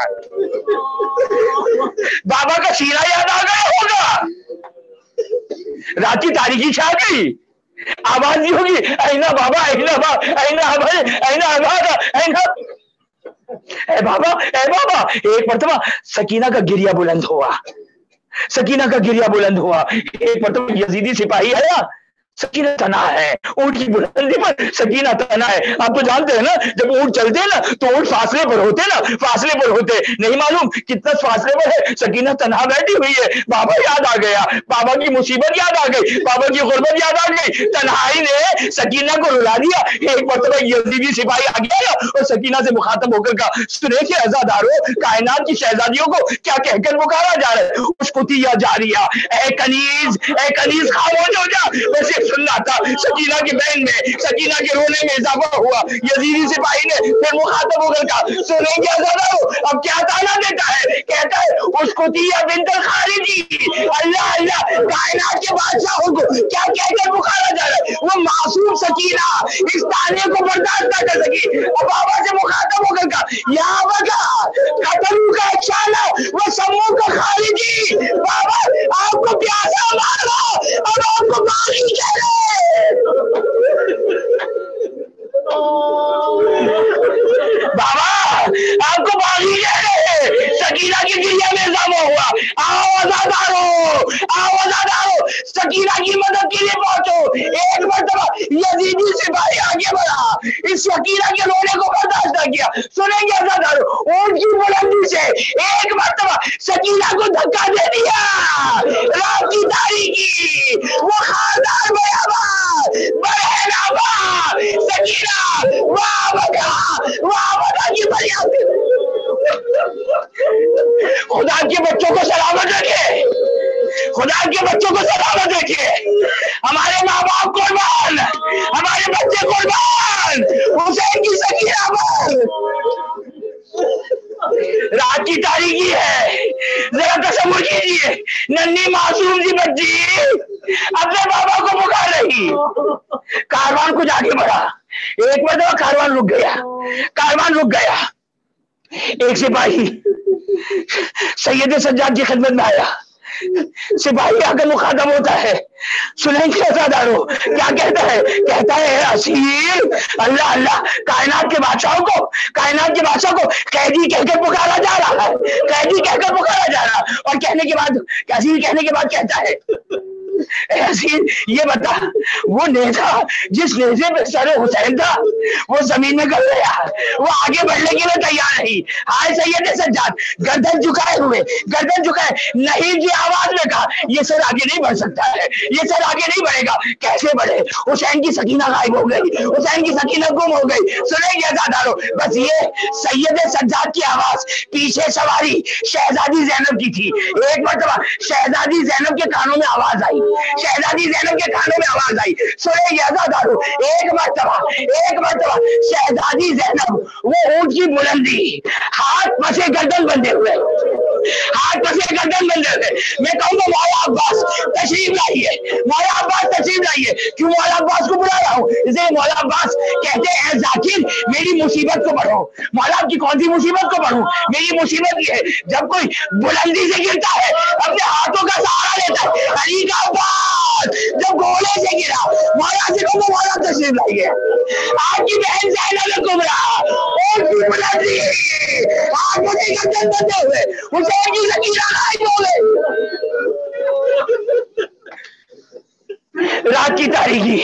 بابا کا سینہ یاد آ گیا ہوگا, رات کی تاریکی چھا گئی, آواز نہیں ہوگی اینا بابا اینا بابا اینا ابھل اینا ابھادا اینا اے بابا اے بابا. ایک مرتبہ سکینہ کا گریہ بلند ہوا, سکینہ کا گریہ بلند ہوا. ایک مرتبہ یزیدی سپاہی آیا, सकीना तना है, ऊंट की बुलंदी पर सकीना तना है। आप तो जानते हैं ना, जब ऊंट चलते हैं ना तो ऊंट फासले पर होते ना, फासले पर होते, नहीं मालूम कितना फासले पर है, सकीना तनहा बैठी हुई है। बाबा याद आ गया, बाबा की मुसीबत याद आ गई, बाबा की गुर्बत याद आ गई, तन्हाई ने सकीना को रुला दिया। एक मरतबा यजीदी सिपाही आ गया और सकीना से मुखातब होकर कहा, सुने कि अज़ादारो, कायनात की शहजादियों को क्या कहकर पुकारा जा रहा है? उसकुतिया जारिया, ए कनीज, ए कनीज खामोश हो जा। बस ये सुनना था। सकीना की बहन में, सकीना के रोने में इजाफा हुआ। यजीदी सिपाही ने फिर मुखातब होकर कहा, सुनेंगे अज़ादारो, अब क्या ताना देता है? कहता है उसकुतिया बिंतल खारिजी, अल्लाह अल्लाह, कायनात के बादशाहों को क्या कहकर पुकारा जा रहा है? वो मासूम सकीना इस ताने को बर्दाश्त न कर सकी। अब बाबा से मुखातब होकर कहा, यहाँ बका कतलू का शाना वो समूह का खारिजी, बाबा आपको प्यासा मारा, अब आपको बागी कह रहे। बाबा आपको बागी कह रहे। सकीना की गिरिया में इजाफा हुआ। आओ अज़ादारो, आओ अज़ादारो, सकीना की मदद के लिए पहुंचो। एक मरतबा यजीदी सिपाही आगे बढ़ा, इस सकीना के रोने को बर्दाश्त न किया। सुनेंगे अज़ादारो, ऊंट की बुलंदी से एक मरतबा सकीना को धक्का दे दिया। रात की तारीकी, वो खानदार बयाबा, बहनाबा, सकीना वाह बका, वाह बका की फरियाद। खुदा के बच्चों को सलामत रखे, खुदा के बच्चों को सलामत रखे। हमारे माँ बाप कुर्बान, हमारे बच्चे कुर्बान हुसैन की सकीना पर। रात की तारीकी है, जरा तसव्वुर कीजिए, नन्ही मासूम सी बच्ची अपने बाबा को पुकार रही। कारवान कुछ आगे बढ़ा, एक मरतबा कारवान रुक गया, कारवान रुक गया। एक सिपाही सैयद सज्जाद की खिदमत में आया। सिपाही आकर मुखातब होता है, सुनेंगे अज़ादारो क्या कहता है? कहता है असीर, अल्लाह अल्लाह, कायनात के बादशाह को, कायनात के बादशाह को कैदी कहकर पुकारा जा रहा है, कैदी कहकर पुकारा जा रहा है। और कहने के बाद, असीर कहने के बाद कहता है, असीर ये बता, वो नेजा जिस नेजे पे सर हुसैन था वो जमीन में गल गया, वो आगे बढ़ने के लिए तैयार नहीं। हाय सैयद सज्जाद, गर्दन झुकाए हुए, गर्दन झुकाए नहीं की आवाज में कहा, ये सर आगे नहीं बढ़ सकता है, ये सर आगे नहीं बढ़ेगा। कैसे बढ़े? हुसैन की सकीना गायब हो गई, हुसैन की सकीना गुम हो गई। सुनेंगे अज़ादारो, बस ये सैयद सज्जाद की आवाज पीछे सवारी शहजादी ज़ैनब की थी। एक मरतबा शहजादी ज़ैनब के कानों में आवाज आई, शहजादी ज़ैनब के कानों में आवाज आई। सुनेंगे अज़ादारो, एक मरतबा, एक मरतबा शहजादी ज़ैनब वो ऊंट की बुलंदी, हाथ पसे गर्दन बंधे हुए, हाथ पसे गर्दन बंधे हुए। मैं कहूंगा मौला अब्बास तशरीफ लाइए, मौला अब्बास तशरीफ लाइए। क्यों मौला अब्बास को बुला रहा हूँ? इसलिए मौला अब्बास कहते हैं, जाकिर मेरी मुसीबत को पढ़ो। मौला आपकी कौन सी मुसीबत को पढ़ूं? मेरी मुसीबत ये है, जब कोई बुलंदी से गिरता है अपने हाथों का सहारा लेता है। अली का अब्बास जब घोड़े से गिरा, मौला से कहूंगा मौला तशरीफ लाइए। आपकी बहन ज़ैनब कुबरा और की बुलंदी, हाथ पसे गर्दन बंधे हुए, हुसैन की सकीना गायब हो गई। रात की तारीकी,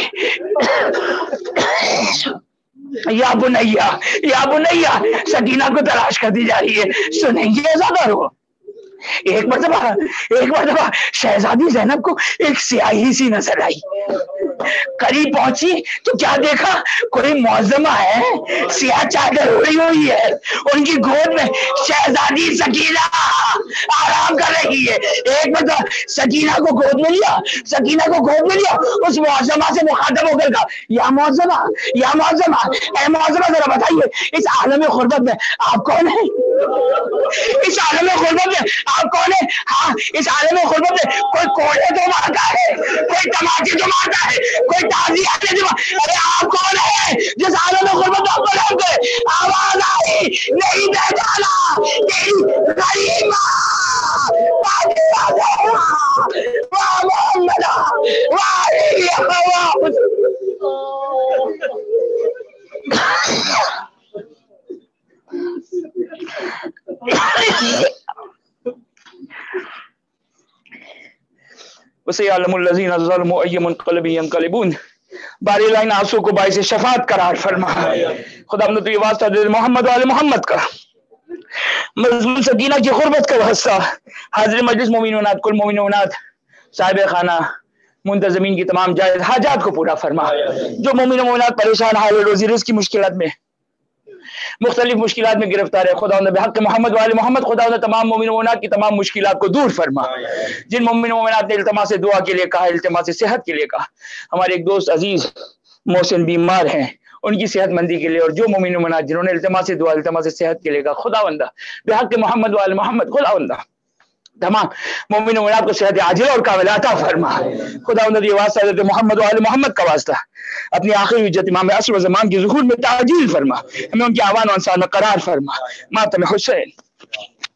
या बुनैया, या बुनैया, सकीना को तलाश कर दी जा रही है। सुनेंगे अज़ादारो, एक मरतबा, एक मरतबा शहजादी ज़ैनब को एक स्याही सी नजर आई। करीब पहुंची तो क्या देखा, कोई मौजमा है, सियाह चादर ओढ़ी हुई है, उनकी गोद में शहजादी सकीना आराम कर रही है। एक मतलब सकीना को गोद में लिया, सकीना को गोद में लिया, उस मौजमा से मुखातब होकर कहा, या मौजमा, या मौजमा, ए मौजमा जरा बताइए, इस आलम खुर्बत में आप कौन है? इस आलम खुर्बत में आप कौन है? हाँ, इस आलम खुर्बत में कोई कोड़े तो मारता है, कोई तमाचे तो मारता है, कोई ताजिया तो, अरे आप कौन है जिस आलम खुर्बत में आपको नाम करे? आवाज आई, नहीं पहचाना, तेरी गरीब वाह मोहम्मद वाह। وسيعلم الذين ظلموا أي منقلب ينقلبون. باری لائن آنسو کو باعث شفاعت قرار فرما. خدا ہم نے تو یہ واسطہ دے محمد والے محمد کا، مضمون سکینہ کی غربت کا واسطہ، حاضر مجلس مومنونات کل مومنونات صاحب خانہ منتظمین کی تمام جائز حاجات کو پورا فرما. جو مومن و مومنات پریشان حال روزی رزق کی مشکلات میں مختلف مشکلات میں گرفتار ہے، خدا نے بحق محمد والے محمد خدا نے تمام مومن و مومنات کی تمام مشکلات کو دور فرما. جن مومن و مومنات نے التماس دعا کے لیے کہا، التماس صحت کے لیے کہا، ہمارے ایک دوست عزیز محسن بیمار ہیں، ان کی صحت مندی کے لیے، اور جو مومن و مومنات جنہوں نے التماس دعا التماس صحت کے لیے کہا، خدا بندہ بحق محمد والے محمد خدا بندہ تمام مومن و مومنات کو صحت عاجلہ اور کاملہ عطا فرما. خدا بندہ یہ واسطہ حضرت محمد والے محمد کا واسطہ اپنی آخری حجت امام عصر و زمان کی ظہور میں تعجیل فرما، ہمیں ان کی آوان و انسان میں قرار فرما. ماتم حسین.